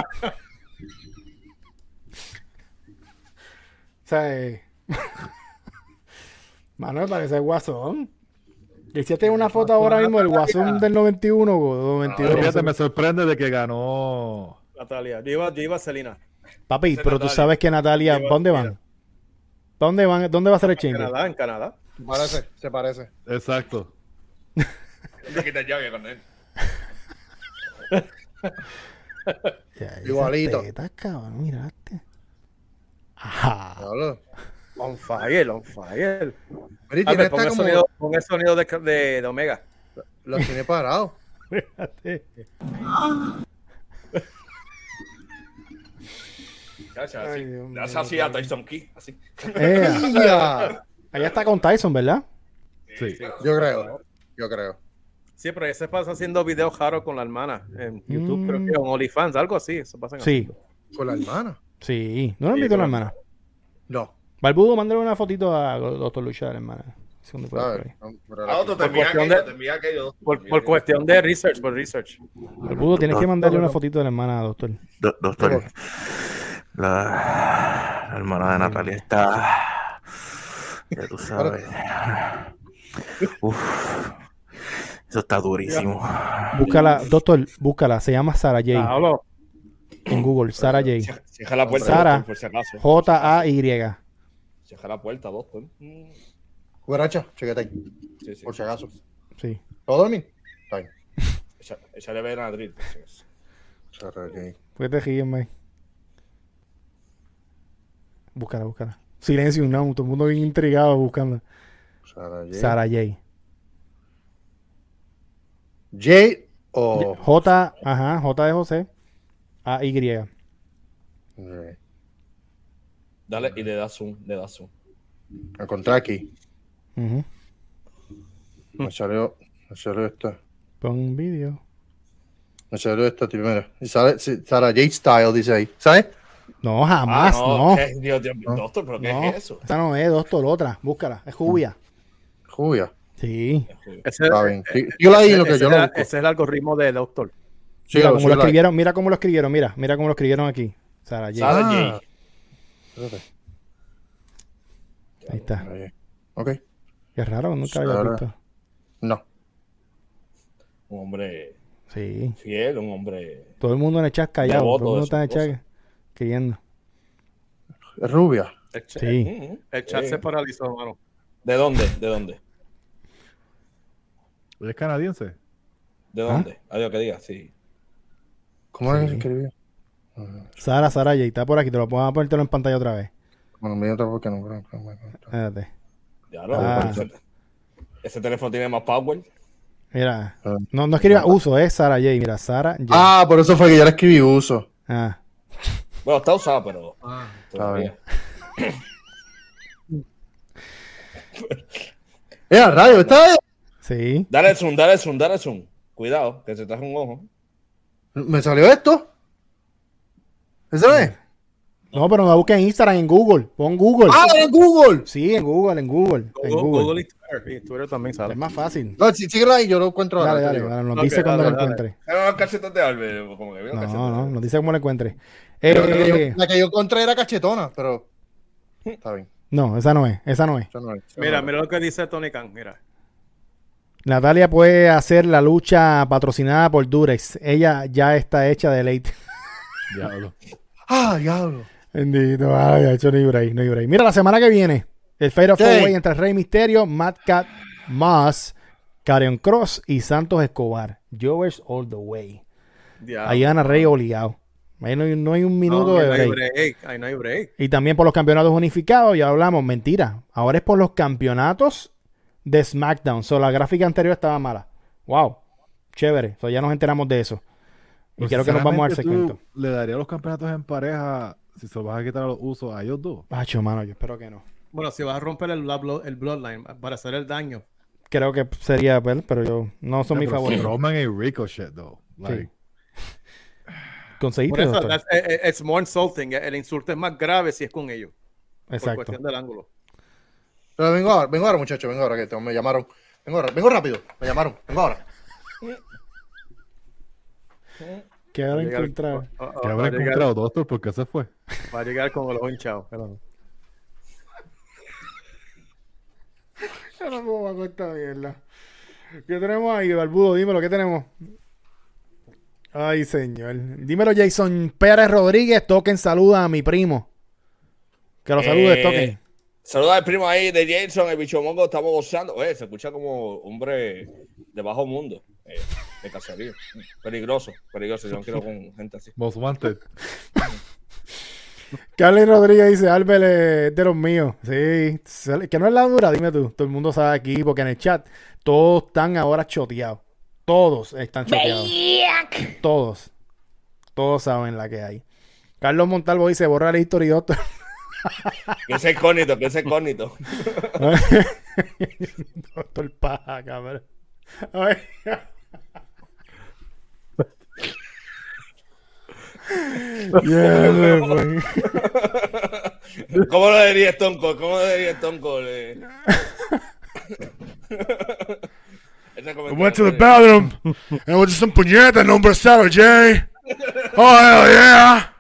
sea, eh, Manuel parece el Guasón. Y si tiene una foto ahora mismo del Guasón del noventa y uno o noventa y Pero dos. fíjate, me sorprende de que ganó. Natalia, yo iba, yo iba a Celina. Papi, Ese pero tú Natalia. sabes que Natalia, Lleva- ¿dónde van? mira. ¿Dónde van? ¿Dónde va a ser el En chamber? Canadá, en Canadá. Se parece, se parece. Exacto. Te quita llave con él. Ya, esas Igualito. tetas, cabrón, miraste. Ajá. Diablo. On fire, on fire. Mira, y A tiene ver, esta pon el como- sonido, pon el sonido de, de, de Omega. Lo tiene parado. Fíjate. Cacha, Ay, así. Dios mío, Le hace así a Tyson Key, así. Eh, Ya. allá está con Tyson, ¿verdad? Sí. Yo creo. Yo creo. Sí, pero ese pasa haciendo videos raros con la hermana en YouTube, Mm. creo que en OnlyFans, algo así. Eso pasa en Sí, Con la hermana. sí. ¿No lo Sí, invitó la con la hermana? No. Barbudo, mándale una fotito a doctor Lucha de la hermana. Segundo por A ahí. ver, no, pero Ah, la- otro te Por envía cuestión aquello, de- te envía aquello. Por, por cuestión de research, por research. Barbudo, tienes que mandarle una fotito de la hermana, doctor. Do- doctor, la, la hermana de Natalia está. Ya tú sabes. Uf, eso está durísimo. Búscala, doctor, búscala. Se llama Sarah J. Hablo. En Google, Sarah J. Cierra la puerta, Sara. doctor, por si acaso. J A Y. Cierra la puerta, doctor. Mm, Guaracha, chequete ahí. Sí, sí. Por si acaso. Sí. ¿Todo dormir? Está bien. Echa- Échale Benadryl, por si acaso. Sarah J. ¿Por qué te ríes, Mike? Búscala, búscala. Silencio, no. Todo el mundo bien intrigado buscando. Sarah J. Sarah J. J o. J, ajá, J de José. A Y. Eh, Dale y le das zoom, le das zoom. Encontré aquí. Ujú. Me salió. Me salió esta. Pon un vídeo. Me salió esta primera. Y sale sí, Sarah J Style, dice ahí. ¿Sabes? No, jamás, Ah, no. ¿qué? Dios, Dios, No. doctor, ¿pero qué No, es eso? esa no es, doctor, otra. Búscala. Es rubia. Rubia. Sí. Ese, Está bien. Yo la di lo que ese yo es lo la- busco. ese es el algoritmo de Doctor. Sí, Mira lo- cómo sí, lo la di. escribieron, mira cómo lo escribieron, mira, mira cómo lo escribieron aquí. Sarah J. Sarah Ah. J. Espérate. Ahí está. Ahí. Ok. Qué raro, nunca lo había Sarah. visto. No. Un hombre Sí. fiel, un hombre. Todo el mundo en el chat callado. Devoto Todo el mundo de está en el su chat esposa. escribiendo. Es rubia. El chat, Sí. Mm, el chat sí. se paralizó, mano. ¿De dónde? ¿De dónde? ¿Es canadiense? ¿De ¿Ah? dónde? Adiós, que diga, sí. ¿Cómo es Sí. que se escribió? Sara, Sara J. Está por aquí. Te lo puedo ponértelo en pantalla otra vez. Bueno, mira otra porque no. no, no, no. Espérate. Ya lo Ah. ese, ese teléfono tiene más power. Mira. Ah. No, no escriba uso, es Sara J. Mira, Sara J. Ah, por eso fue que yo la escribí uso. Ah. Bueno, está usado, pero. Está bien. todavía. ¡Eh, a radio! ¿Está ahí? Sí. Dale zoom, dale zoom, dale zoom. Cuidado, que se te hace un ojo. ¿Me salió esto? ¿Eso es? No, pero no la busques en Instagram, en Google. Pon Google. ¡Ah, en Google! Sí, en Google, en Google. En Google, Google. Google y Twitter. Y Twitter también sale. Es más fácil. No, sí, síguelo ahí, yo lo encuentro ahora. Dale, te dale, digo. dale, nos Ok, dice cuando dale, lo dale. encuentre. Eran los calcetas de Albert, como que vieron No, calcetas de no, Albert. nos dice cómo lo encuentre. Pero la que Eh, yo- la que yo encontré era cachetona, pero. Está bien. no, esa no es, esa no es. Eso no es, eso Mira, no mira lo que dice Tony Khan. Mira. Natalia puede hacer la lucha patrocinada por Durex. Ella ya está hecha de leite. Diablo. Ah, diablo. Bendito, ay, ha hecho no hay break, no hay break. Mira, la semana que viene, el Fatal Sí. Four Way entre Rey Mysterio, Madcap Moss, Karrion Kross y Santos Escobar. Jovers all the way. Diablo. Ahí gana Rey obligado. Ahí no hay, no hay un minuto No, de ahí no hay break. break. Ahí no hay break. Y también por los campeonatos unificados, ya hablamos, mentira. Ahora es por los campeonatos de SmackDown. So, la gráfica anterior estaba mala. Wow, chévere. So, ya nos enteramos de eso. Y Pues, creo que nos vamos a dar sinceramente, segmento. ¿tú le darías los campeonatos en pareja si se los vas a quitar a los usos a ellos dos? Macho, mano, yo espero que no. Bueno, si vas a romper el, blood- el bloodline para hacer el daño. Creo que sería, pues, pero yo no son Yeah, mis pero favoritos. Roman y Ricochet, though. Like, Conseguiste, Por eso, doctor. that's- eh, eh, it's more insulting. El insulto es más grave si es con ellos. Por Exacto. cuestión del ángulo. Pero vengo ahora, vengo ahora, muchachos, vengo ahora, que tengo- me llamaron. Vengo ahora, vengo rápido, me llamaron, vengo ahora. ¿Qué habrá Va a llegar- encontrado? va- va- ¿qué va habrá a llegar- encontrado, doctor? ¿Por qué se fue? Va a llegar con los hinchados. Espérame. Yo no puedo más con esta mierda. ¿Qué tenemos ahí, Barbudo? Dímelo, ¿qué tenemos? Ay, señor. Dímelo, Jason Pérez Rodríguez. Token, saluda a mi primo. Que lo salude, Eh, Token. Saluda al primo ahí de Jason, el bicho mongo, estamos gozando. Oye, se escucha como hombre de bajo mundo, eh, de cacería. Peligroso, peligroso. Yo no quiero con gente así. Most Wanted. Carly Rodríguez dice, Albert es de los míos. Sí, sale- que no es la dura, dime tú. Todo el mundo sabe aquí, porque en el chat todos están ahora choteados. Todos están choteados. Todos. Todos saben la que hay. Carlos Montalvo dice, borra la history, doctor. Que es incógnito, que es incógnito. Doctor Paja, cabrón. Ay. Ya me fui. ¿Cómo lo diría Stone Cold? ¿Cómo lo diría Stone Cold? Eh? Ese comentario- Went to the bathroom and went to some puñeta, nombre Sarah J. Oh, hell yeah.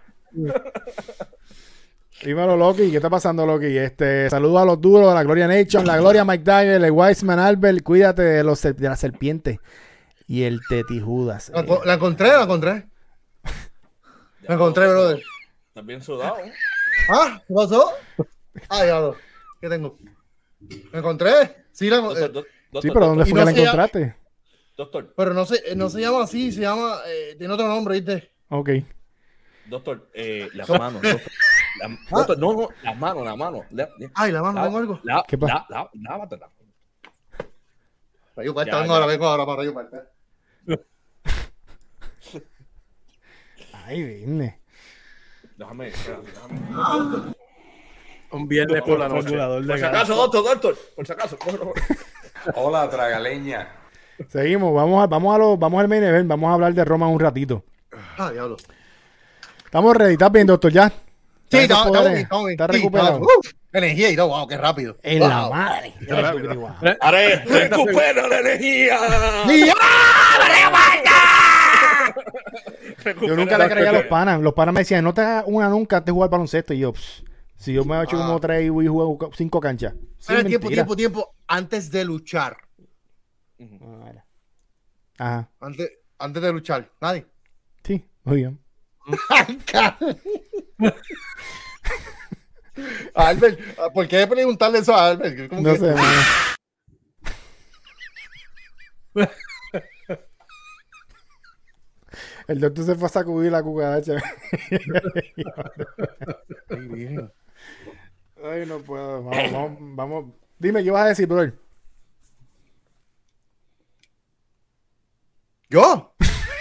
Dímelo, Loki. ¿Qué está pasando, Loki? Este, saludos a los duros de la Gloria Nation, la Gloria Mike Dagger, el Wiseman Albert. Cuídate de, los, ser- de la serpiente. Y el Teti Judas. La, enco- la encontré, la encontré. La encontré, brother. Estás bien sudado, ¿eh? Ah, ¿qué pasó? Ah, diablo. ¿Qué tengo? ¿La encontré? Sí, la encontré. Doctor, do- Sí, doctor, pero ¿dónde y fue no que la se encontraste? Doctor, Pero no se, no se llama así, se llama. Eh, tiene otro nombre, ¿viste? Ok. doctor, eh, las manos. Doctor, La- doctor, no, no, las manos, las manos. La- la- Ay, la mano, tengo algo. la- ¿Qué pasa? la- la- Lávatela. Rayo Parta, Ya, vengo ya. ahora, vengo ahora para Rayo Parta. Ay, vine. Déjame, espérate, déjame. Un viernes por la noche. Por si acaso, doctor, doctor. Por si acaso. cógelo. Hola, tragaleña. Seguimos. Vamos, a, vamos, a lo, vamos al main event. Vamos a hablar de Roma un ratito. Ah, diablo. Estamos ready. ¿Estás bien, doctor? ¿Ya? Sí, ¿Estás estamos poderes? bien, estamos bien. ¿Estás Sí, recuperado? estamos- uf, energía y todo, wow, qué rápido. En Wow. la madre. Haré, recupera la energía. Y ya. Yo nunca le creía a los panas. Los panas me decían, no te hagas una nunca antes de jugar baloncesto. Y yo, pss, si yo me he hecho como tres y voy a jugar cinco canchas. Sí, Espera, tiempo, mentira. tiempo, tiempo. Antes de luchar. Ajá. Antes, antes de luchar. Nadie. Sí, muy bien. Albert, ¿por qué preguntarle eso a Albert? ¿Cómo No que- sé, mano. El doctor se fue a sacudir la cucaracha. Ay, bien. Ay, no puedo. Vamos, vamos, vamos. Dime, ¿qué vas a decir, brother? ¿Yo?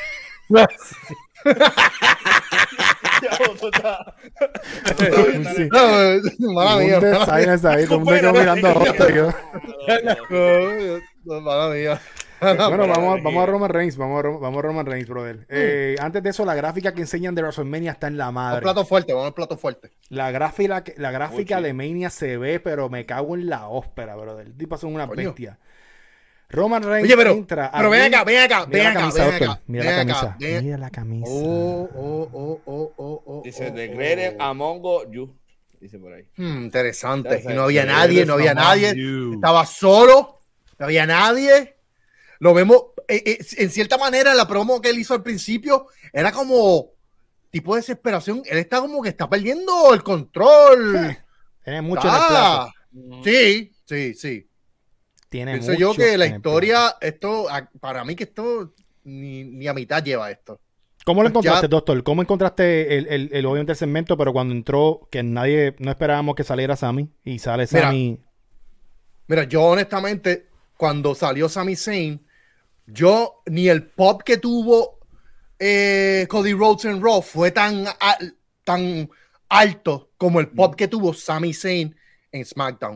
Sí. No, mala mía. Un de mala mía. silence ahí, todo el mundo quedó mirando a otro. y yo- No, no, mala mía. Bueno, vamos, a- vamos a Roman Reigns, vamos a, Ro- vamos a Roman Reigns, brother. Eh, antes de eso, la gráfica que enseñan de WrestleMania está en la Vamos madre. al plato fuerte, vamos al plato fuerte. La gráfica, la gráfica Uy, sí. de Mania se ve, pero me cago en la óspera, brother. El tipo son una Coño. bestia. Roman Reigns Oye, pero, entra. al pero ven ring- acá, ven acá, Mira ven la acá, camisa, ven doctor. acá. Mira ven la acá, camisa. ven- Mira la camisa. Oh, oh, oh, oh, oh, oh, Dice, oh, the oh, greatest oh. among you. Dice por ahí. Hmm, interesante. Ya sé. Y no había The nadie, greatest no había among nadie. you. Estaba solo, no había nadie. Lo vemos, eh, eh, en cierta manera, la promo que él hizo al principio era como tipo de desesperación. Él está como que está perdiendo el control. Tiene mucho en el plato. Sí, sí, sí. Tiene Pienso mucho yo que la en el historia, esto, para mí que esto ni, ni a mitad lleva esto. ¿Cómo lo encontraste, Ya- doctor? ¿Cómo encontraste el, el, el obviamente el segmento, pero cuando entró, que nadie, no esperábamos que saliera Sami, y sale Mira, Sami? Mira, yo honestamente, cuando salió Sami Zayn, yo ni el pop que tuvo eh, Cody Rhodes en Raw fue tan, al- tan alto como el pop que tuvo Sami Zayn en SmackDown.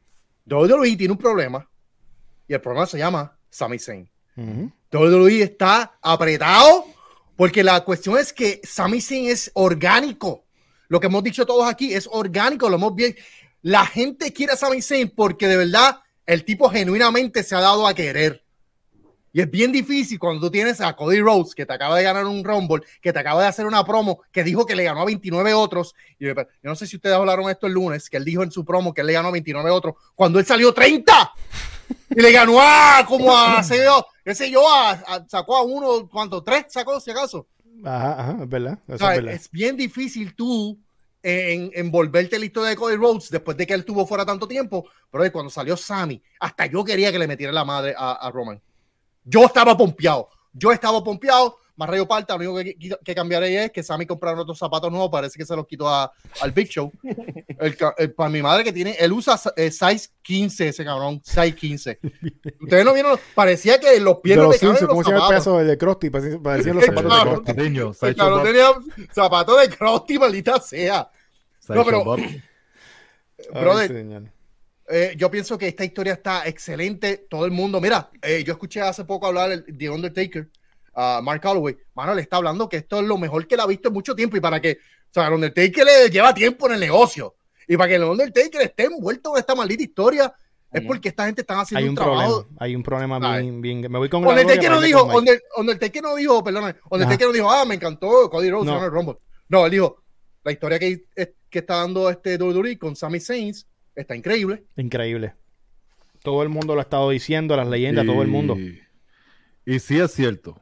W W E tiene un problema y el problema se llama Sami Zayn. Ujú. W W E está apretado porque la cuestión es que Sami Zayn es orgánico. Lo que hemos dicho todos aquí es orgánico, lo hemos bien. La gente quiere a Sami Zayn porque de verdad el tipo genuinamente se ha dado a querer. Y es bien difícil cuando tú tienes a Cody Rhodes, que te acaba de ganar un Rumble, que te acaba de hacer una promo, que dijo que le ganó a veintinueve otros. Y yo, yo no sé si ustedes hablaron esto el lunes, que él dijo en su promo que él le ganó a veintinueve otros, cuando él salió treinta. Y le ganó a como a, sé yo, qué sé yo, a, a- sacó a uno, ¿cuánto? ¿Tres sacó, si acaso? Ajá, ajá, es verdad. Eso O sea, es verdad. es bien difícil tú en, envolverte el listo de Cody Rhodes después de que él estuvo fuera tanto tiempo, pero cuando salió Sami, hasta yo quería que le metiera la madre a, a Roman. Yo estaba pompeado, yo estaba pompeado, más rayo parta, lo único que, que cambiaré es que Sami compraron otros zapatos nuevos, parece que se los quitó a, al Big Show. El, el, para mi madre que tiene, él usa eh, size quince, ese cabrón, size quince. Ustedes no vieron, parecía que los pies De no los le caben Simpsons, los ¿cómo se llama el zapatos. pedazo de Krusty? Parecían parecían los El zapatos cabrón. de Krusty. Cariño, El Sideshow cabrón Bob. tenía zapatos de Krusty, maldita sea. Sideshow pero- Bob. Brother, Ay, señor. Eh, yo pienso que esta historia está excelente. Todo el mundo, mira, eh, yo escuché hace poco hablar el, de Undertaker, uh, Mark Calloway. Mano, le está hablando que esto es lo mejor que él ha visto en mucho tiempo y para que, o sea, el Undertaker le lleva tiempo en el negocio y para que el Undertaker esté envuelto en esta maldita historia es porque esta gente está haciendo Hay un, un trabajo. problema, hay un problema Ay. bien, bien. Me voy con la Undertaker gloria no para irme dijo, con Mike. Under- Undertaker no dijo, perdón, Undertaker Ajá. no dijo, ah, me encantó Cody Rhodes No. ganó el Rumble. No, él dijo, la historia que, que está dando este W W E con Sami Zayn está increíble. Increíble. Todo el mundo lo ha estado diciendo, las leyendas, todo el mundo. Y, y sí es cierto.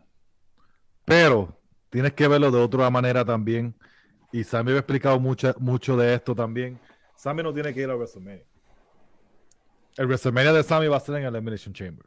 Pero tienes que verlo de otra manera también. Y Sammy me ha explicado mucho, mucho de esto también. Sammy no tiene que ir a WrestleMania. El WrestleMania de Sammy va a ser en el Elimination Chamber.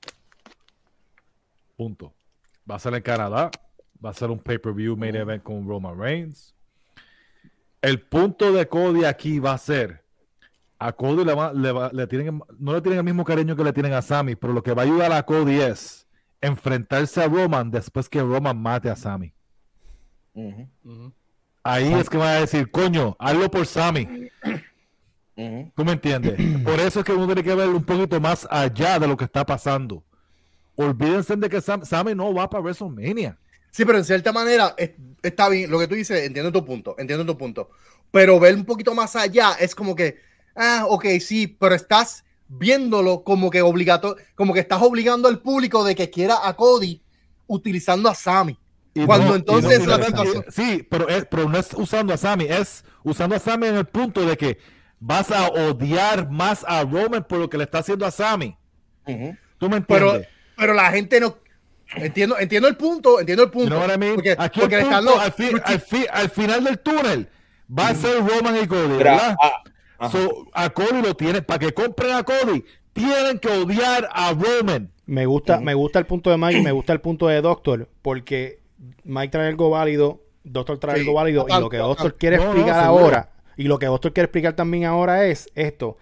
Punto. Va a ser en Canadá. Va a ser un pay-per-view main event con Roman Reigns. El punto de Cody aquí va a ser a Cody le, va, le, va, le tienen, no le tienen el mismo cariño que le tienen a Sami, pero lo que va a ayudar a Cody es enfrentarse a Roman después que Roman mate a Sami. Uh-huh. Ujú. Ahí Sami. es que van a decir, coño, hazlo por Sami. Uh-huh. ¿Tú me entiendes? Por eso es que uno tiene que ver un poquito más allá de lo que está pasando. Olvídense de que Sam, Sami no va para WrestleMania. Sí, pero en cierta manera es- está bien lo que tú dices, entiendo tu punto, entiendo tu punto. Pero ver un poquito más allá es como que, ah, ok, sí, pero estás viéndolo como que obligatorio, como que estás obligando al público de que quiera a Cody utilizando a Sami. Y Cuando no- entonces y no- la y no- situación- sí, pero, es, pero no es usando a Sami, es usando a Sami en el punto de que vas a odiar más a Roman por lo que le está haciendo a Sami. Uh-huh. ¿Tú me Pero, entiendes? pero la gente no entiendo, entiendo el punto, entiendo el You punto. know what I mean? Porque, Aquí porque el le están punto, los- al, fi- al fi- al final del túnel va a ser Roman y Cody, Mira, ¿verdad? ah, ajá. So, a Cody lo tienen, para que compren a Cody, tienen que odiar a Roman. Me gusta, Ujú. me gusta el punto de Mike, me gusta el punto de Doctor, porque Mike trae algo válido, Doctor trae Sí, algo válido, y total, lo que total. Doctor quiere No, no, explicar seguro. ahora, y lo que Doctor quiere explicar también ahora es esto.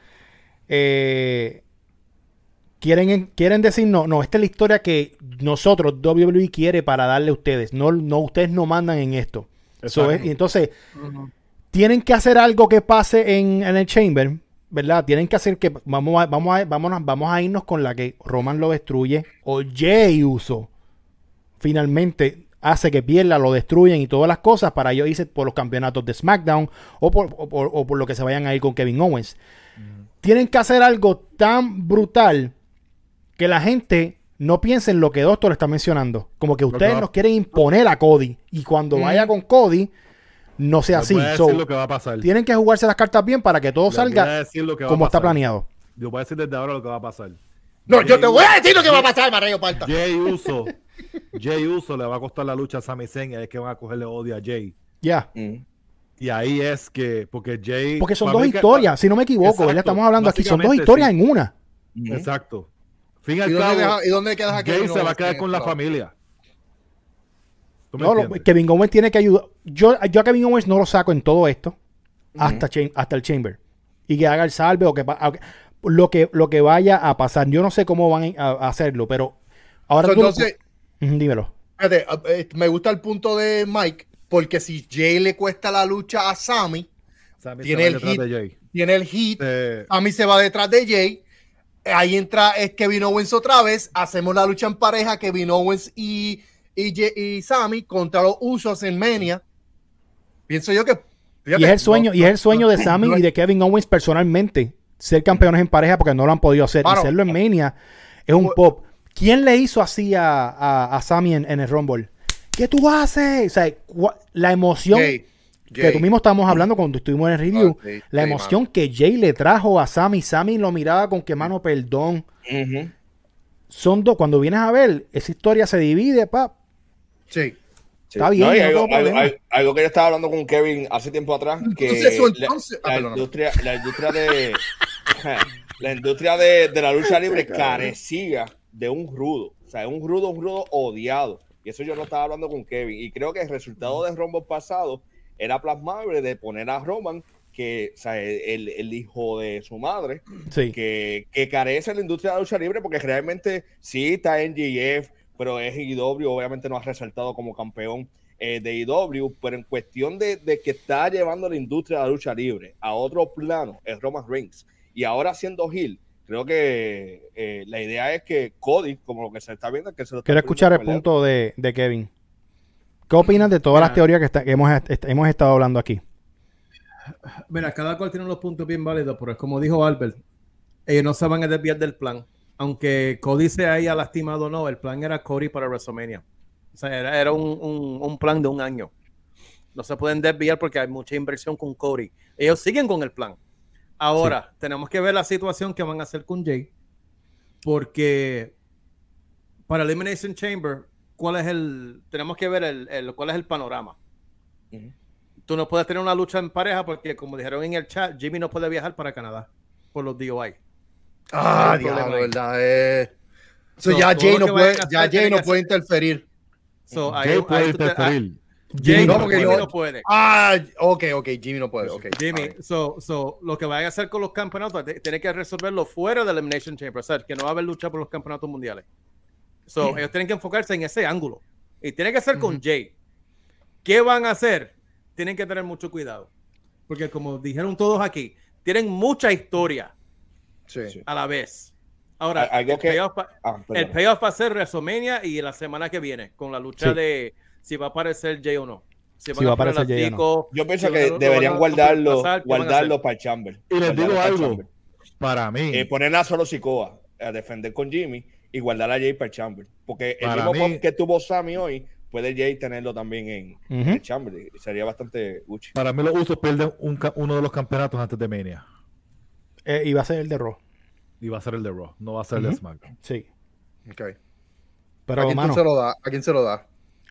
Eh, quieren, quieren decir, no, no, esta es la historia que nosotros, W W E, quiere para darle a ustedes. No, no, ustedes no mandan en esto. Eso es, y entonces, Ujú. tienen que hacer algo que pase en, en el Chamber, ¿verdad? Tienen que hacer que vamos a, vamos a, vamos a, vamos a irnos con la que Roman lo destruye o Jey Uso finalmente hace que pierda, lo destruyen y todas las cosas para ellos irse por los campeonatos de SmackDown o por, o por, o por lo que se vayan a ir con Kevin Owens. Tienen que hacer algo tan brutal que la gente no piense en lo que Doctor está mencionando. Como que ustedes va- nos quieren imponer a Cody y cuando Mm. vaya con Cody no sea Les así. voy a So, decir lo que va a pasar. tienen que jugarse las cartas bien para que todo Les voy a salga decir lo que va como a está pasar. planeado. Yo voy a decir desde ahora lo que va a pasar. No, yo te voy a decir lo que va a pasar, Marrero Parta. Jay Uso, Jay Uso le va a costar la lucha a Sami Zayn y es que van a cogerle odio a Jay. Ya. Mm. Y ahí es que, porque Jay... Porque son para dos mí que- historias, si no me equivoco, Exacto, ¿verdad? Estamos hablando aquí, son dos básicamente, historias sí. en una. Ujú. Exacto. Fin ¿Y al dónde, cabo, deja- ¿Y dónde quedas aquí? Jay se va a quedar con la familia. ¿Tú me No, lo- entiendes? Kevin Owens tiene que ayudar. Yo, yo a Kevin Owens no lo saco en todo esto hasta, Cham- hasta el Chamber. Y que haga el salve o que, pa- a- lo que lo que vaya a pasar. Yo no sé cómo van a, a hacerlo, pero ahora So, tú- entonces, Ujú, dímelo. fíjate, eh, me gusta el punto de Mike, porque si Jay le cuesta la lucha a Sami, Sami se tiene va el detrás hit. de Jay. tiene el hit, Eh, Sami se va detrás de Jay, ahí entra es Kevin Owens otra vez, hacemos la lucha en pareja, Kevin Owens y, y, Jay- y Sami contra los Usos en Mania. Pienso yo que... fíjate, Y es el sueño, no- y es el sueño no- de Sami no- y de Kevin Owens personalmente. Ser campeones en pareja porque no lo han podido hacer. Claro. Y hacerlo en Mania es un pop. ¿Quién le hizo así a, a, a Sami en, en el Rumble? ¿Qué tú haces? O sea, cua- la emoción Jay, que Jay. tú mismo estábamos hablando cuando estuvimos en el review. Ah, sí, la sí, emoción que Jay le trajo a Sami. Sami lo miraba con que mano perdón. Ujú. Son dos. Cuando vienes a ver, esa historia se divide, pap. Sí. Sí. Está bien, No, y no algo, tengo algo- problema. algo- algo que yo estaba hablando con Kevin hace tiempo atrás, que Entonces, eso, la- entonces- ah, la, perdóname. industria, la industria de la industria de, de la lucha libre carecía de un rudo, o sea, un rudo, un rudo odiado. Y eso yo lo estaba hablando con Kevin. Y creo que el resultado del Rumble pasado era plasmable de poner a Roman, que, o sea, el, el hijo de su madre, Sí. que, que carece la industria de la lucha libre, porque realmente sí está en G F, pero es I W, obviamente no ha resaltado como campeón eh, de I W, pero en cuestión de, de que está llevando la industria de la lucha libre a otro plano, es Roman Reigns. Y ahora siendo heel, creo que eh, la idea es que Cody, como lo que se está viendo, que se lo está Quiero escuchar el poniendo punto de, de Kevin. ¿Qué opinas de todas Mira. las teorías que, está- que hemos, est- hemos estado hablando aquí? Mira, cada cual tiene los puntos bien válidos, pero es como dijo Albert, ellos no se van a desviar del plan. Aunque Cody se haya lastimado o no, el plan era Cody para WrestleMania. O sea, era, era un, un, un plan de un año. No se pueden desviar porque hay mucha inversión con Cody. Ellos siguen con el plan. Ahora, tenemos que ver la situación que van a hacer con Jay, porque para Elimination Chamber, ¿cuál es el? Tenemos que ver el, el cuál es el panorama. Ujú. Tú no puedes tener una lucha en pareja porque, como dijeron en el chat, Jimmy no puede viajar para Canadá por los D O I. Ah, Ese es el diablo, problema ahí. verdad. Eh. So, So, ya todo Jay lo no que puede, vayan a ya hacer Jay tiene no que puede ser- interferir. So, ahí- Jay puede ahí tú te- ah, interferir. Jimmy, No, no, porque Jimmy yo- no puede. Ah, ok, ok, Jimmy no puede. Okay. Jimmy, Alright. so, so, lo que vayan a hacer con los campeonatos, te- tiene que resolverlo fuera del Elimination Chamber. O sea, que no va a haber lucha por los campeonatos mundiales. So, ellos tienen que enfocarse en ese ángulo. Y tiene que ser con Jay. ¿Qué van a hacer? Tienen que tener mucho cuidado. Porque como dijeron todos aquí, tienen mucha historia Sí. Sí. a la vez. Ahora, Al- algo el, que- payoff, va- Ah, el perdón. payoff va a ser WrestleMania y la semana que viene, con la lucha Sí. de si va a aparecer Jay o no. Si, Si va a poner aparecer Jay o no. Tico, Yo pienso si que van a- lo deberían van a guardarlo, pasar, ¿qué van a guardarlo hacer? para el Chamber. Y les Guardarlo digo para el algo, Chamber. para mí, Eh, poner a solo Sikoa a defender con Jimmy y guardar a Jay para el Chamber. Porque el Para mismo mí- pop que tuvo Sammy hoy, puede Jay tenerlo también en, en Ujú. el Chamber. Y sería bastante Gucci. para mí los Usos pierden un ca- uno de los campeonatos antes de Mania. Eh, y va a ser el de Raw. Y va a ser el de Raw, no va a ser el de Ujú. SmackDown. Sí. Okay. ¿A Pero, quién tú mano, se lo da? ¿A quién se lo da?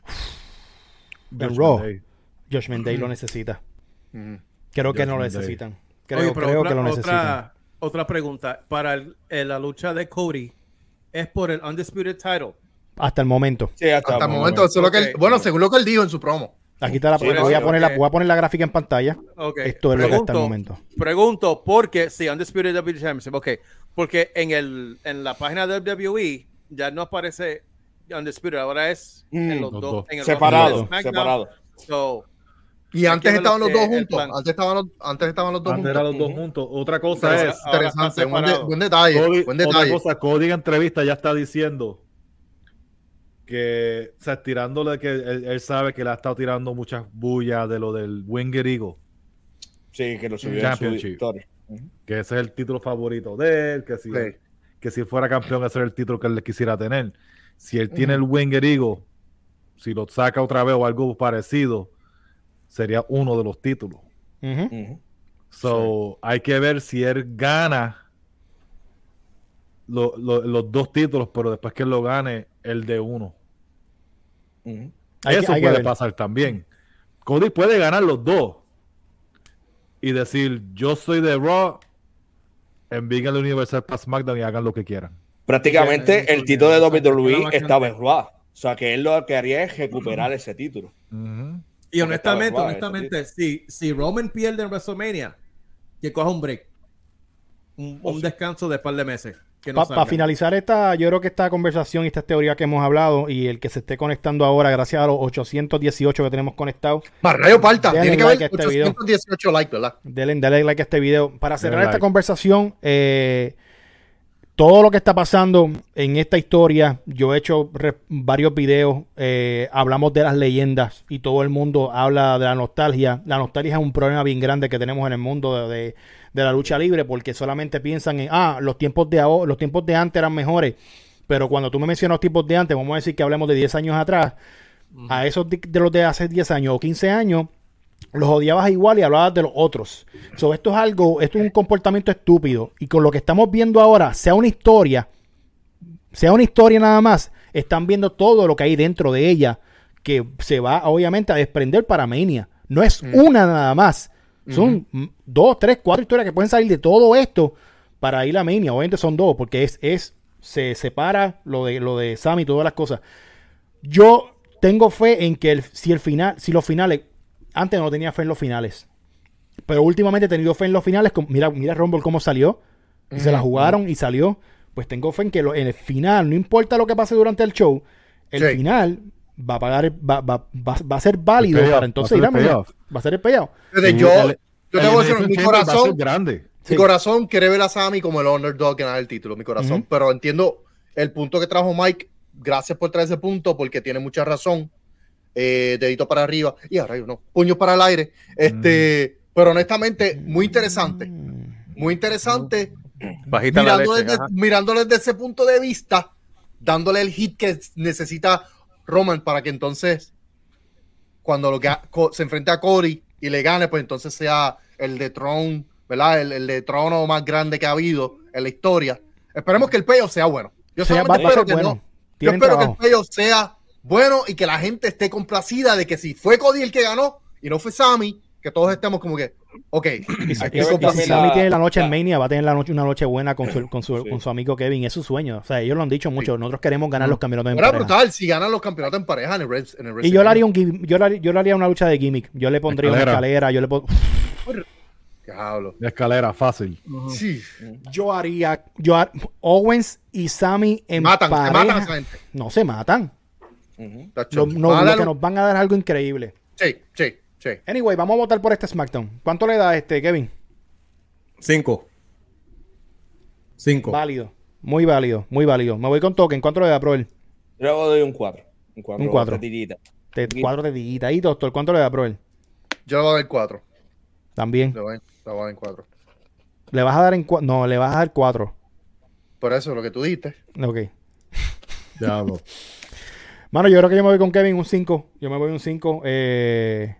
en Judgment Raw, Day. Judgment Day lo necesita. Ujú. Creo que no lo Judgment Day. necesitan. Creo, Oye, pero creo otra, que lo necesitan. otra, otra pregunta. Para el- eh, la lucha de Cody, ¿es por el Undisputed Title? Hasta el momento. Sí, hasta, Hasta el momento, eso es lo que él- Ok. bueno, según lo que él dijo en su promo. Aquí está la Sí, voy, sí, a poner la, ok. voy a poner la gráfica en pantalla. Okay. Esto es lo que hasta el Pregunto- momento. Pregunto, porque si Undisputed W Championship, ok, porque en, el, en la página de W W E ya no aparece Undisputed, ahora es en Mm, los los dos. dos. En el Separado, Raw y SmackDown. separado. So, Y Hay antes que ver estaban lo los que- dos el juntos. plan. Antes estaban los, antes estaban los dos Antes juntos. eran los dos Ujú. juntos. Otra cosa Interesa- es, ahora están Interesante, buen, de- separados. buen detalle. Cody, buen otra detalle. cosa, Cody en entrevista ya está diciendo que, o sea, tirándole que él, él sabe que le ha estado tirando muchas bullas de lo del Winged Eagle, Sí, que lo subió en su Championship. historia. Ujú. que ese es el título favorito de él, que si, Sí. que si fuera campeón ese era el título que él le quisiera tener. Si él tiene el Winged Eagle, si lo saca otra vez o algo parecido, sería uno de los títulos. Ujú. Ujú. So, hay que ver si él gana lo, lo, los dos títulos, pero después que él lo gane, el de uno. Uh-huh. Eso hay, hay puede pasar también. Cody puede ganar los dos y decir, yo soy de Raw, envíen al Universal para SmackDown y hagan lo que quieran. Prácticamente yeah, el título de W W E estaba en Raw. O sea, que él lo que haría es recuperar uh-huh. ese título. Uh-huh. Y honestamente, Raw, honestamente, si, si Roman pierde en WrestleMania, que coja un break. Un, un descanso de un par de meses. Para pa finalizar esta, yo creo que esta conversación y esta teoría que hemos hablado y el que se esté conectando ahora, gracias a los ochocientos dieciocho que tenemos conectados. Barrayo Parta, tiene que haber like ochocientos dieciocho likes, ¿verdad? Denle, denle like a este video. Para cerrar esta like. conversación, eh, todo lo que está pasando en esta historia, yo he hecho re, varios videos, eh, hablamos de las leyendas y todo el mundo habla de la nostalgia. La nostalgia es un problema bien grande que tenemos en el mundo de, de de la lucha libre, porque solamente piensan en, ah, los tiempos de ahora, los tiempos de antes eran mejores, pero cuando tú me mencionas los tiempos de antes, vamos a decir que hablemos de diez años atrás, uh-huh. a esos de, de los de hace diez años o quince años, los odiabas igual y hablabas de los otros. So, esto es algo, esto es un comportamiento estúpido, y con lo que estamos viendo ahora, sea una historia, sea una historia nada más, están viendo todo lo que hay dentro de ella, que se va obviamente a desprender para Mania. No es uh-huh. una nada más. Son uh-huh. dos, tres, cuatro historias que pueden salir de todo esto para ir a Mania. Obviamente son dos, porque es, es se separa lo de lo de Sami y todas las cosas. Yo tengo fe en que el, si el final, si los finales, antes no tenía fe en los finales, pero últimamente he tenido fe en los finales. Mira, mira Rumble cómo salió, y uh-huh. se la jugaron y salió. Pues tengo fe en que lo, en el final, no importa lo que pase durante el show, el sí. final va a pagar, va, va, va, va a ser válido para entonces ir a Mania. Va a ser el payout. Entonces, yo, el, yo tengo que decir, mi corazón, grande. mi sí. corazón quiere ver a Sami como el underdog ganar el título, mi corazón. Uh-huh. Pero entiendo el punto que trajo Mike. Gracias por traer ese punto, porque tiene mucha razón. Eh, dedito para arriba. Y ahora yo no. Puños para el aire. Este, uh-huh. Pero honestamente, muy interesante. Muy interesante. Bajita mirando, la leche, desde, mirándolo desde ese punto de vista, dándole el hit que necesita Roman para que entonces cuando lo que se enfrente a Cody y le gane, pues entonces sea el de Tron, ¿verdad? El, el de trono más grande que ha habido en la historia. Esperemos que el payoff sea bueno. Yo sea, solamente espero que bueno. no. Yo espero trabajo. que el payoff sea bueno y que la gente esté complacida de que si fue Cody el que ganó y no fue Sami, que todos estemos como que, ok. Y si, y si Sami tiene la noche en Mania, va a tener la noche, una noche buena con su, con su, sí. con su amigo Kevin. Es su sueño. O sea, ellos lo han dicho mucho. Sí. Nosotros queremos ganar mm. los campeonatos en Era pareja. brutal si ganan los campeonatos en pareja en el Red, en el Red Y yo le, haría un, yo, le, yo le haría una lucha de gimmick. Yo le pondría escalera. una escalera. Yo le pon... Diablo. La escalera, fácil. Uh-huh. Sí. Yo haría... Yo har... Owens y Sami en matan, pareja. Se matan a esa gente. No se matan. Uh-huh. Lo, no, lo que nos van a dar algo increíble. Sí, sí. Sí. Anyway, vamos a votar por este SmackDown. ¿Cuánto le da este, Kevin? Cinco. Cinco. Válido. Muy válido. Muy válido. Me voy con Token. ¿Cuánto le da, Proel? Yo doy un cuatro. Un cuatro. Un cuatro. Tetillita. Te, cuatro tetillitas. ¿Y doctor? ¿Cuánto le da, Proel? Yo le voy a dar cuatro. También. Le voy, le voy a dar en cuatro. ¿Le vas a dar en cuatro? No, le vas a dar cuatro. Por eso, lo que tú dijiste. Ok. Diablo. Mano, yo creo que yo me voy con Kevin un cinco. Yo me voy un cinco. Eh...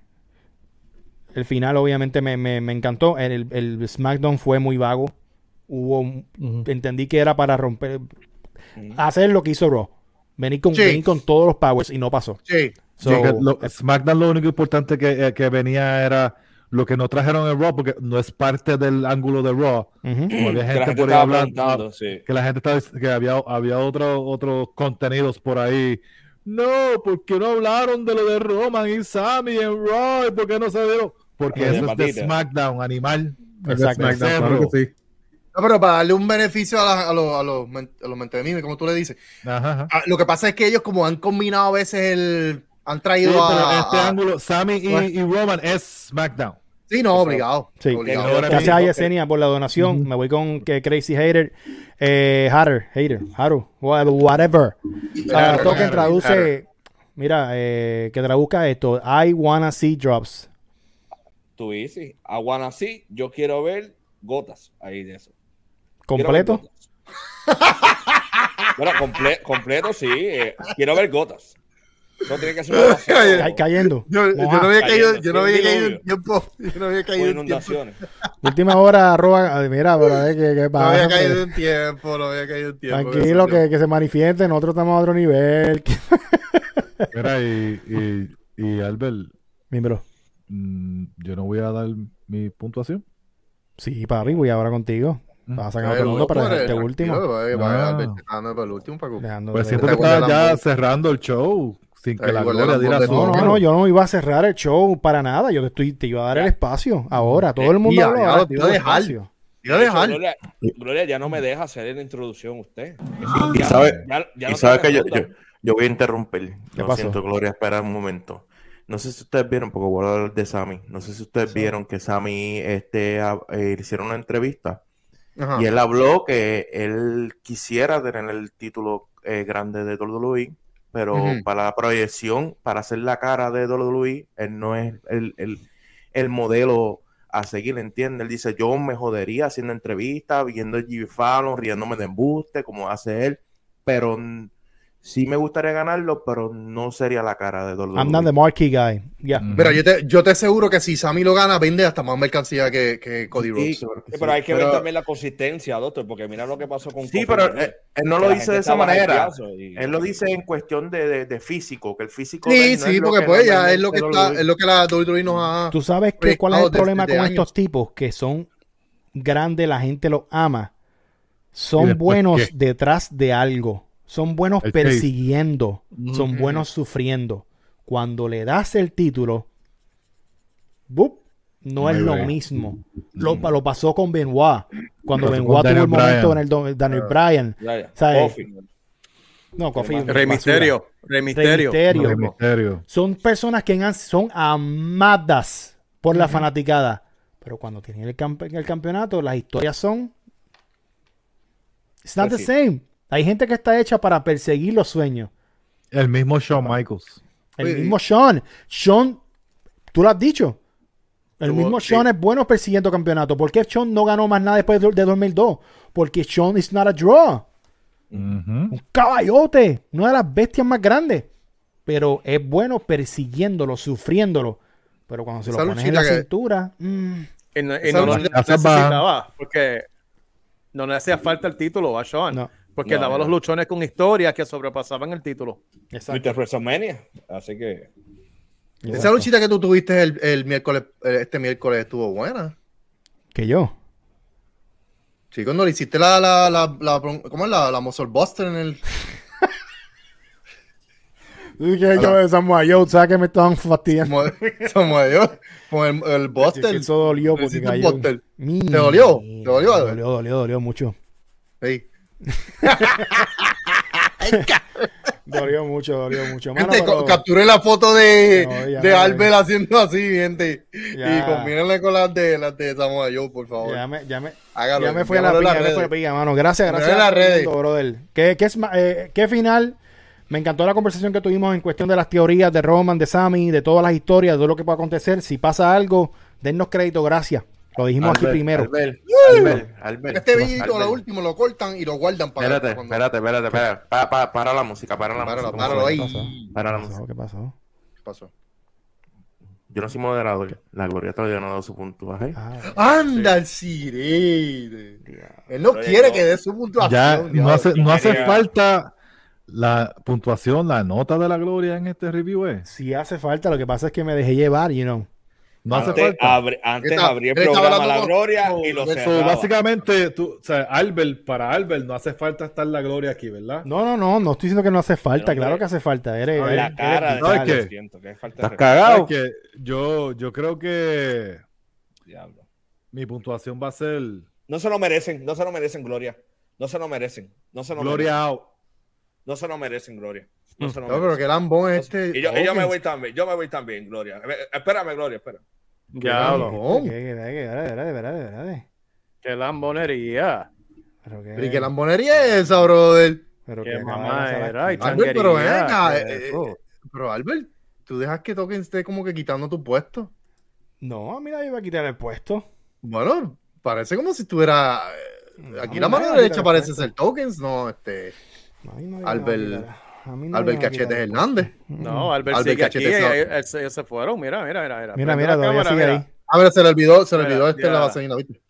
El final obviamente me, me, me encantó. El, el SmackDown fue muy vago. Hubo, uh-huh. Entendí que era para romper, uh-huh. hacer lo que hizo Raw. Venir con, sí. venir con todos los powers y no pasó. Sí. So, sí lo, SmackDown lo único importante que, que venía era lo que no trajeron en Raw, porque no es parte del ángulo de Raw. Uh-huh. Había gente, gente por ahí hablando, sí. que la gente estaba, que había, había otros otros contenidos por ahí. No, ¿por qué no hablaron de lo de Roman y Sami en Raw? ¿Por qué no se vieron? Porque eso es de SmackDown, animal. Exacto, SmackDown, claro que sí. No, pero para darle un beneficio a, la, a los a los a los mentemimes, como tú le dices. Ajá, ajá. A, lo que pasa es que ellos como han combinado a veces el... Han traído sí, a... este a, ángulo, Sami y, y Roman es SmackDown. Sí, no, obligado. Sí. obligado. Gracias a Yesenia por la donación. Uh-huh. Me voy con que Crazy Hater. Eh, Hatter, Hater, Haru, whatever. Uh, Token traduce... Hatter. Mira, eh, que traduzca esto. I wanna see drops. Tú dices, I wanna see. Yo quiero ver gotas ahí de eso. ¿Completo? Bueno, comple- completo sí. Eh, quiero ver gotas. No tiene que ser una oración. Ca- cayendo. Yo, yo Moja. no había caído, Cayendo, yo no había sí, caído diluvio. en tiempo. Yo no había O caído en tiempo. inundaciones. Última hora, arroba. ah, Mira, pero es que, que No había pasa, caído hombre. en tiempo, no había caído en tiempo. Tranquilo, que, que se manifieste. Nosotros estamos a otro nivel. Mira, y, y, y Albert, Miembro. mm, yo no voy a dar mi puntuación. Sí, papi, voy ahora contigo. Vas a sacar a todo el mundo para dejarte último. Ah, no, para el último, para que- Dejando Pues de- siento que Está igual estás de ya Lambón. cerrando el show sin que Está la igual de gloria Lambón diera de su No, no, opinión. no, yo no iba a cerrar el show para nada. Yo te, estoy, te iba a dar el espacio. Ahora, todo el mundo Ya, habló, ya, ahora te iba tu a dejar. espacio. Iba a dejar. Gloria, Gloria ya no me deja hacer la introducción usted. Y Ya- sabe, ya- ya y no sabe tiene que yo, yo, segunda. yo voy a interrumpir. ¿Qué Lo pasó? siento, Gloria, espera un momento. No sé si ustedes vieron, porque voy a hablar de Sammy. No sé si ustedes vieron que Sammy este, a- eh, le hicieron una entrevista Ajá. y él habló que él quisiera tener el título eh, grande de doble u doble u E, pero Ujú. para la proyección, para hacer la cara de doble u doble u E, él no es el, el, el modelo a seguir, ¿entiendes? Él dice, yo me jodería haciendo entrevistas, viendo a Jimmy Fallon, riéndome de embuste, como hace él, pero mm, sí me gustaría ganarlo, pero no sería la cara de doble u I'm doble u not the E. marquee guy. Yeah. Mm. Mira, yo te, yo te aseguro que si Sammy lo gana, vende hasta más mercancía que, que Cody Sí, Rhodes. claro que Sí, sí. pero hay que ver Pero- también la consistencia, doctor, porque mira lo que pasó con Sí, Kofi pero Bryant. él, él no Que lo la dice gente de esa estaba manera. hypeazo y- Él lo dice en cuestión de, de, de físico, que el físico de Sí, él no es sí, lo porque que pues ya es normalmente lo que doble u está, doble u E. es lo que la doble u doble u E nos ha. ¿Tú sabes que, cuál es el proyectado problema desde con años. estos tipos? Que son grandes, la gente los ama. ¿Y Son después buenos qué? detrás de algo. Son buenos El chase. persiguiendo. Son Ujú. buenos sufriendo. Cuando le das el título, ¡bup! no No es hay lo break. mismo. Lo, lo pasó con Benoit. Cuando Lo pasó Benoit con tuvo el Daniel momento Bryan. en el do- Daniel Bryan. Ya, ya. ¿Sabes? Kofi. No, Kofi. Rey Rey basura. Misterio. Rey Misterio. Rey Misterio. Rey Misterio. Son personas que han- son amadas por la fanaticada. Pero cuando tienen el, campe- el campeonato, las historias son. It's not the Pues sí. same. Hay gente que está hecha para perseguir los sueños. El mismo Shawn Michaels. El Sí. mismo Sean. Sean, tú lo has dicho. El Tuvo- mismo sí. Sean es bueno persiguiendo campeonato. ¿Por qué Sean no ganó más nada después de, de dos mil dos? Porque Sean is not a draw. Ujú. Un caballote. Una de las bestias más grandes. Pero es bueno persiguiéndolo, sufriéndolo. Pero cuando se lo Esa pones en la luchita que- cintura. mm, Y no, y Esa no lo luchita- necesitaba, porque no le hacía falta el título a Sean. No. Porque No, daba no. los luchones con historias que sobrepasaban el título. exacto. Mister WrestleMania. Así que. Esa Exacto. luchita que tú tuviste el, el miércoles, eh, este miércoles estuvo buena. Que yo. Sí, cuando le hiciste la, la, la, la ¿cómo es la, la Muscle Buster en el. Y que yo de Samoa Joe, ¿sabes que me estaban fastidiando? Como, como yo, con el, el Sí, Buster. que eso dolió porque Hiciste cayó. Buster. Mi- ¿Te dolió? ¿Te dolió, Albert? Dolió, dolió, dolió mucho. Sí. Dolió mucho, dolió mucho. Mano, Gente, pero- co- capturé la foto de, No, ya de no, Albert haciendo así, gente. Ya. Y combínenle con las de, las de Samoa Joe, por favor. ya me, ya me, Hágalo, ya me fui a la envíamelo piña, en ya me las fui a la redes. piña, mano. Gracias, gracias. Envíamelo en las a todo el redes. mundo, brother. ¿Qué, qué, es, ma- eh, qué final? Me encantó la conversación que tuvimos en cuestión de las teorías de Roman, de Sammy, de todas las historias, de todo lo que pueda acontecer. Si pasa algo, dennos crédito, gracias. Lo dijimos aquí Albert, primero. Albert, Albert, Albert, Este videito, Albert. lo último, lo cortan y lo guardan para Espérate, cuando- espérate, espérate, espérate. Pa- pa- para la música, para la Páralo, música. páralo ¿Qué ahí. pasó? Para la ¿Qué música. pasó? ¿Qué pasó? ¿Qué pasó? Yo no soy moderador. La Gloria todavía no ha dado su puntuaje. Ah, Anda el sirene. Él no Pero quiere no. que dé su puntuación. Ya diablo. no hace, no hace Quería- falta la puntuación, la nota de la gloria en este review. ¿Eh? si hace falta, lo que pasa es que me dejé llevar, you know. No hace Antes, falta. abri- antes Está- abrí el él estaba programa hablando La con- Gloria con- y lo con- So, cerraba. básicamente, tú, o sea, Albert, para Albert no hace falta estar la gloria aquí, ¿verdad? No, no, no, no estoy diciendo que no hace falta, Pero, claro hombre, que hace falta. Eres, Ay, La eres- cara de eres ¿sabes vital. qué? Lo siento, que falta de ¿Estás respeto. cagado? ¿Sabes qué? Yo, yo creo que Diablo. mi puntuación va a ser No se lo merecen, no se lo merecen, Gloria. No se lo merecen. No se lo gloria merecen. out. No se lo merecen, Gloria. No se lo No, pero merecen. que lambón es este. Y yo, y yo me Hawkins. voy también, yo me voy también, Gloria. Eh, Espérame, Gloria, espera. Diablo. lambón. ¿Qué, qué, qué, qué, espérate, espérate, espérate. Qué lambonería. Pero qué, Pero ¿y qué lambonería es esa, brother? pero Qué qué acaba de mamá pasar era, aquí. y chan- Albert, pero Changuería, venga. qué eh, eso. eh, pero Albert, tú dejas que Tokens esté como que quitando tu puesto. No, a mí nadie va a quitar el puesto. Bueno, parece como si estuviera. eh, No, Aquí no, la mano nadie va a derecha quitar el parece puesto. ser Tokens, no, este. No, a mí nadie me va a Albert. quitar. A mí no Albert me aquí Cachetes tampoco. Hernández. No, Albert, Albert sigue aquí. Cachetes, no. Ellos, ellos se fueron. Mira, mira, mira. Mira, Mira, Prende mira, la todavía cámara, sigue mira. ahí. A ver, se le olvidó, se le Mira, olvidó este ya. la vaselina, ¿viste?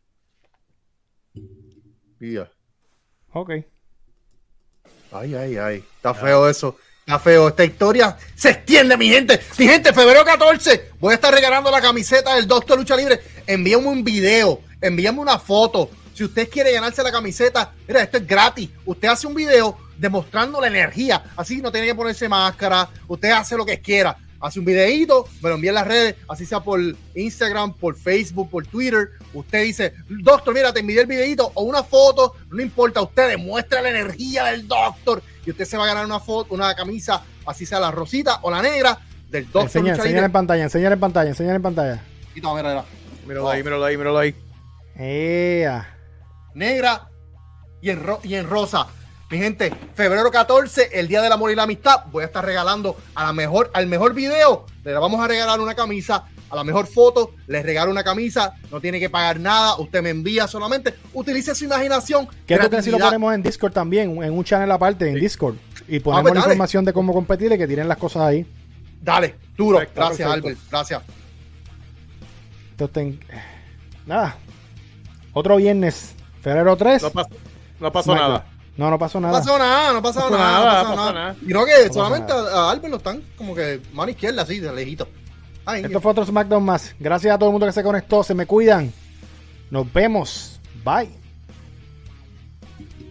Mira. Ok. Ay, ay, ay. Está feo eso. Está feo. Esta historia se extiende, mi gente. Mi gente, febrero catorce. Voy a estar regalando la camiseta del Doctor Lucha Libre. Envíame un video. Envíame una foto. Si usted quiere ganarse la camiseta, mira, esto es gratis. Usted hace un video demostrando la energía. Así no tiene que ponerse máscara. Usted hace lo que quiera. Hace un videíto, me lo envía en las redes, así sea por Instagram, por Facebook, por Twitter. Usted dice, doctor, mira, te envié el videíto o una foto, no importa, usted demuestra la energía del doctor y usted se va a ganar una foto, una camisa, así sea la rosita o la negra del doctor. Enseña, enseñar en pantalla, enseñar en pantalla, enseñar en pantalla. Mira, mira, mira. Míralo ahí, míralo ahí, míralo ahí. Ea. Negra y en, ro y en rosa. Mi gente, febrero catorce, el día del amor y la amistad, voy a estar regalando a la mejor, al mejor video, le vamos a regalar una camisa, a la mejor foto, les regalo una camisa, no tiene que pagar nada, usted me envía solamente, utilice su imaginación. ¿Qué tú crees si lo creatividad. ponemos en Discord también? En un channel aparte, en Discord. Y ponemos pues la dale. información de cómo competir y que tienen las cosas ahí. Dale, duro, Perfecto, gracias perfecto. Albert, gracias. Entonces, ten- nada. Otro viernes, febrero tres. No pasó, no pasó SmackDown. nada. No, no pasó No nada. pasó nada, no pasó No pasó nada, nada, no pasó no pasó nada. nada. Y no que pasó solamente a, a Albert lo están como que mano izquierda, así, de lejito. Ay, Esto fue otro SmackDown más. Gracias a todo el mundo que se conectó. Se me cuidan. Nos vemos. Bye.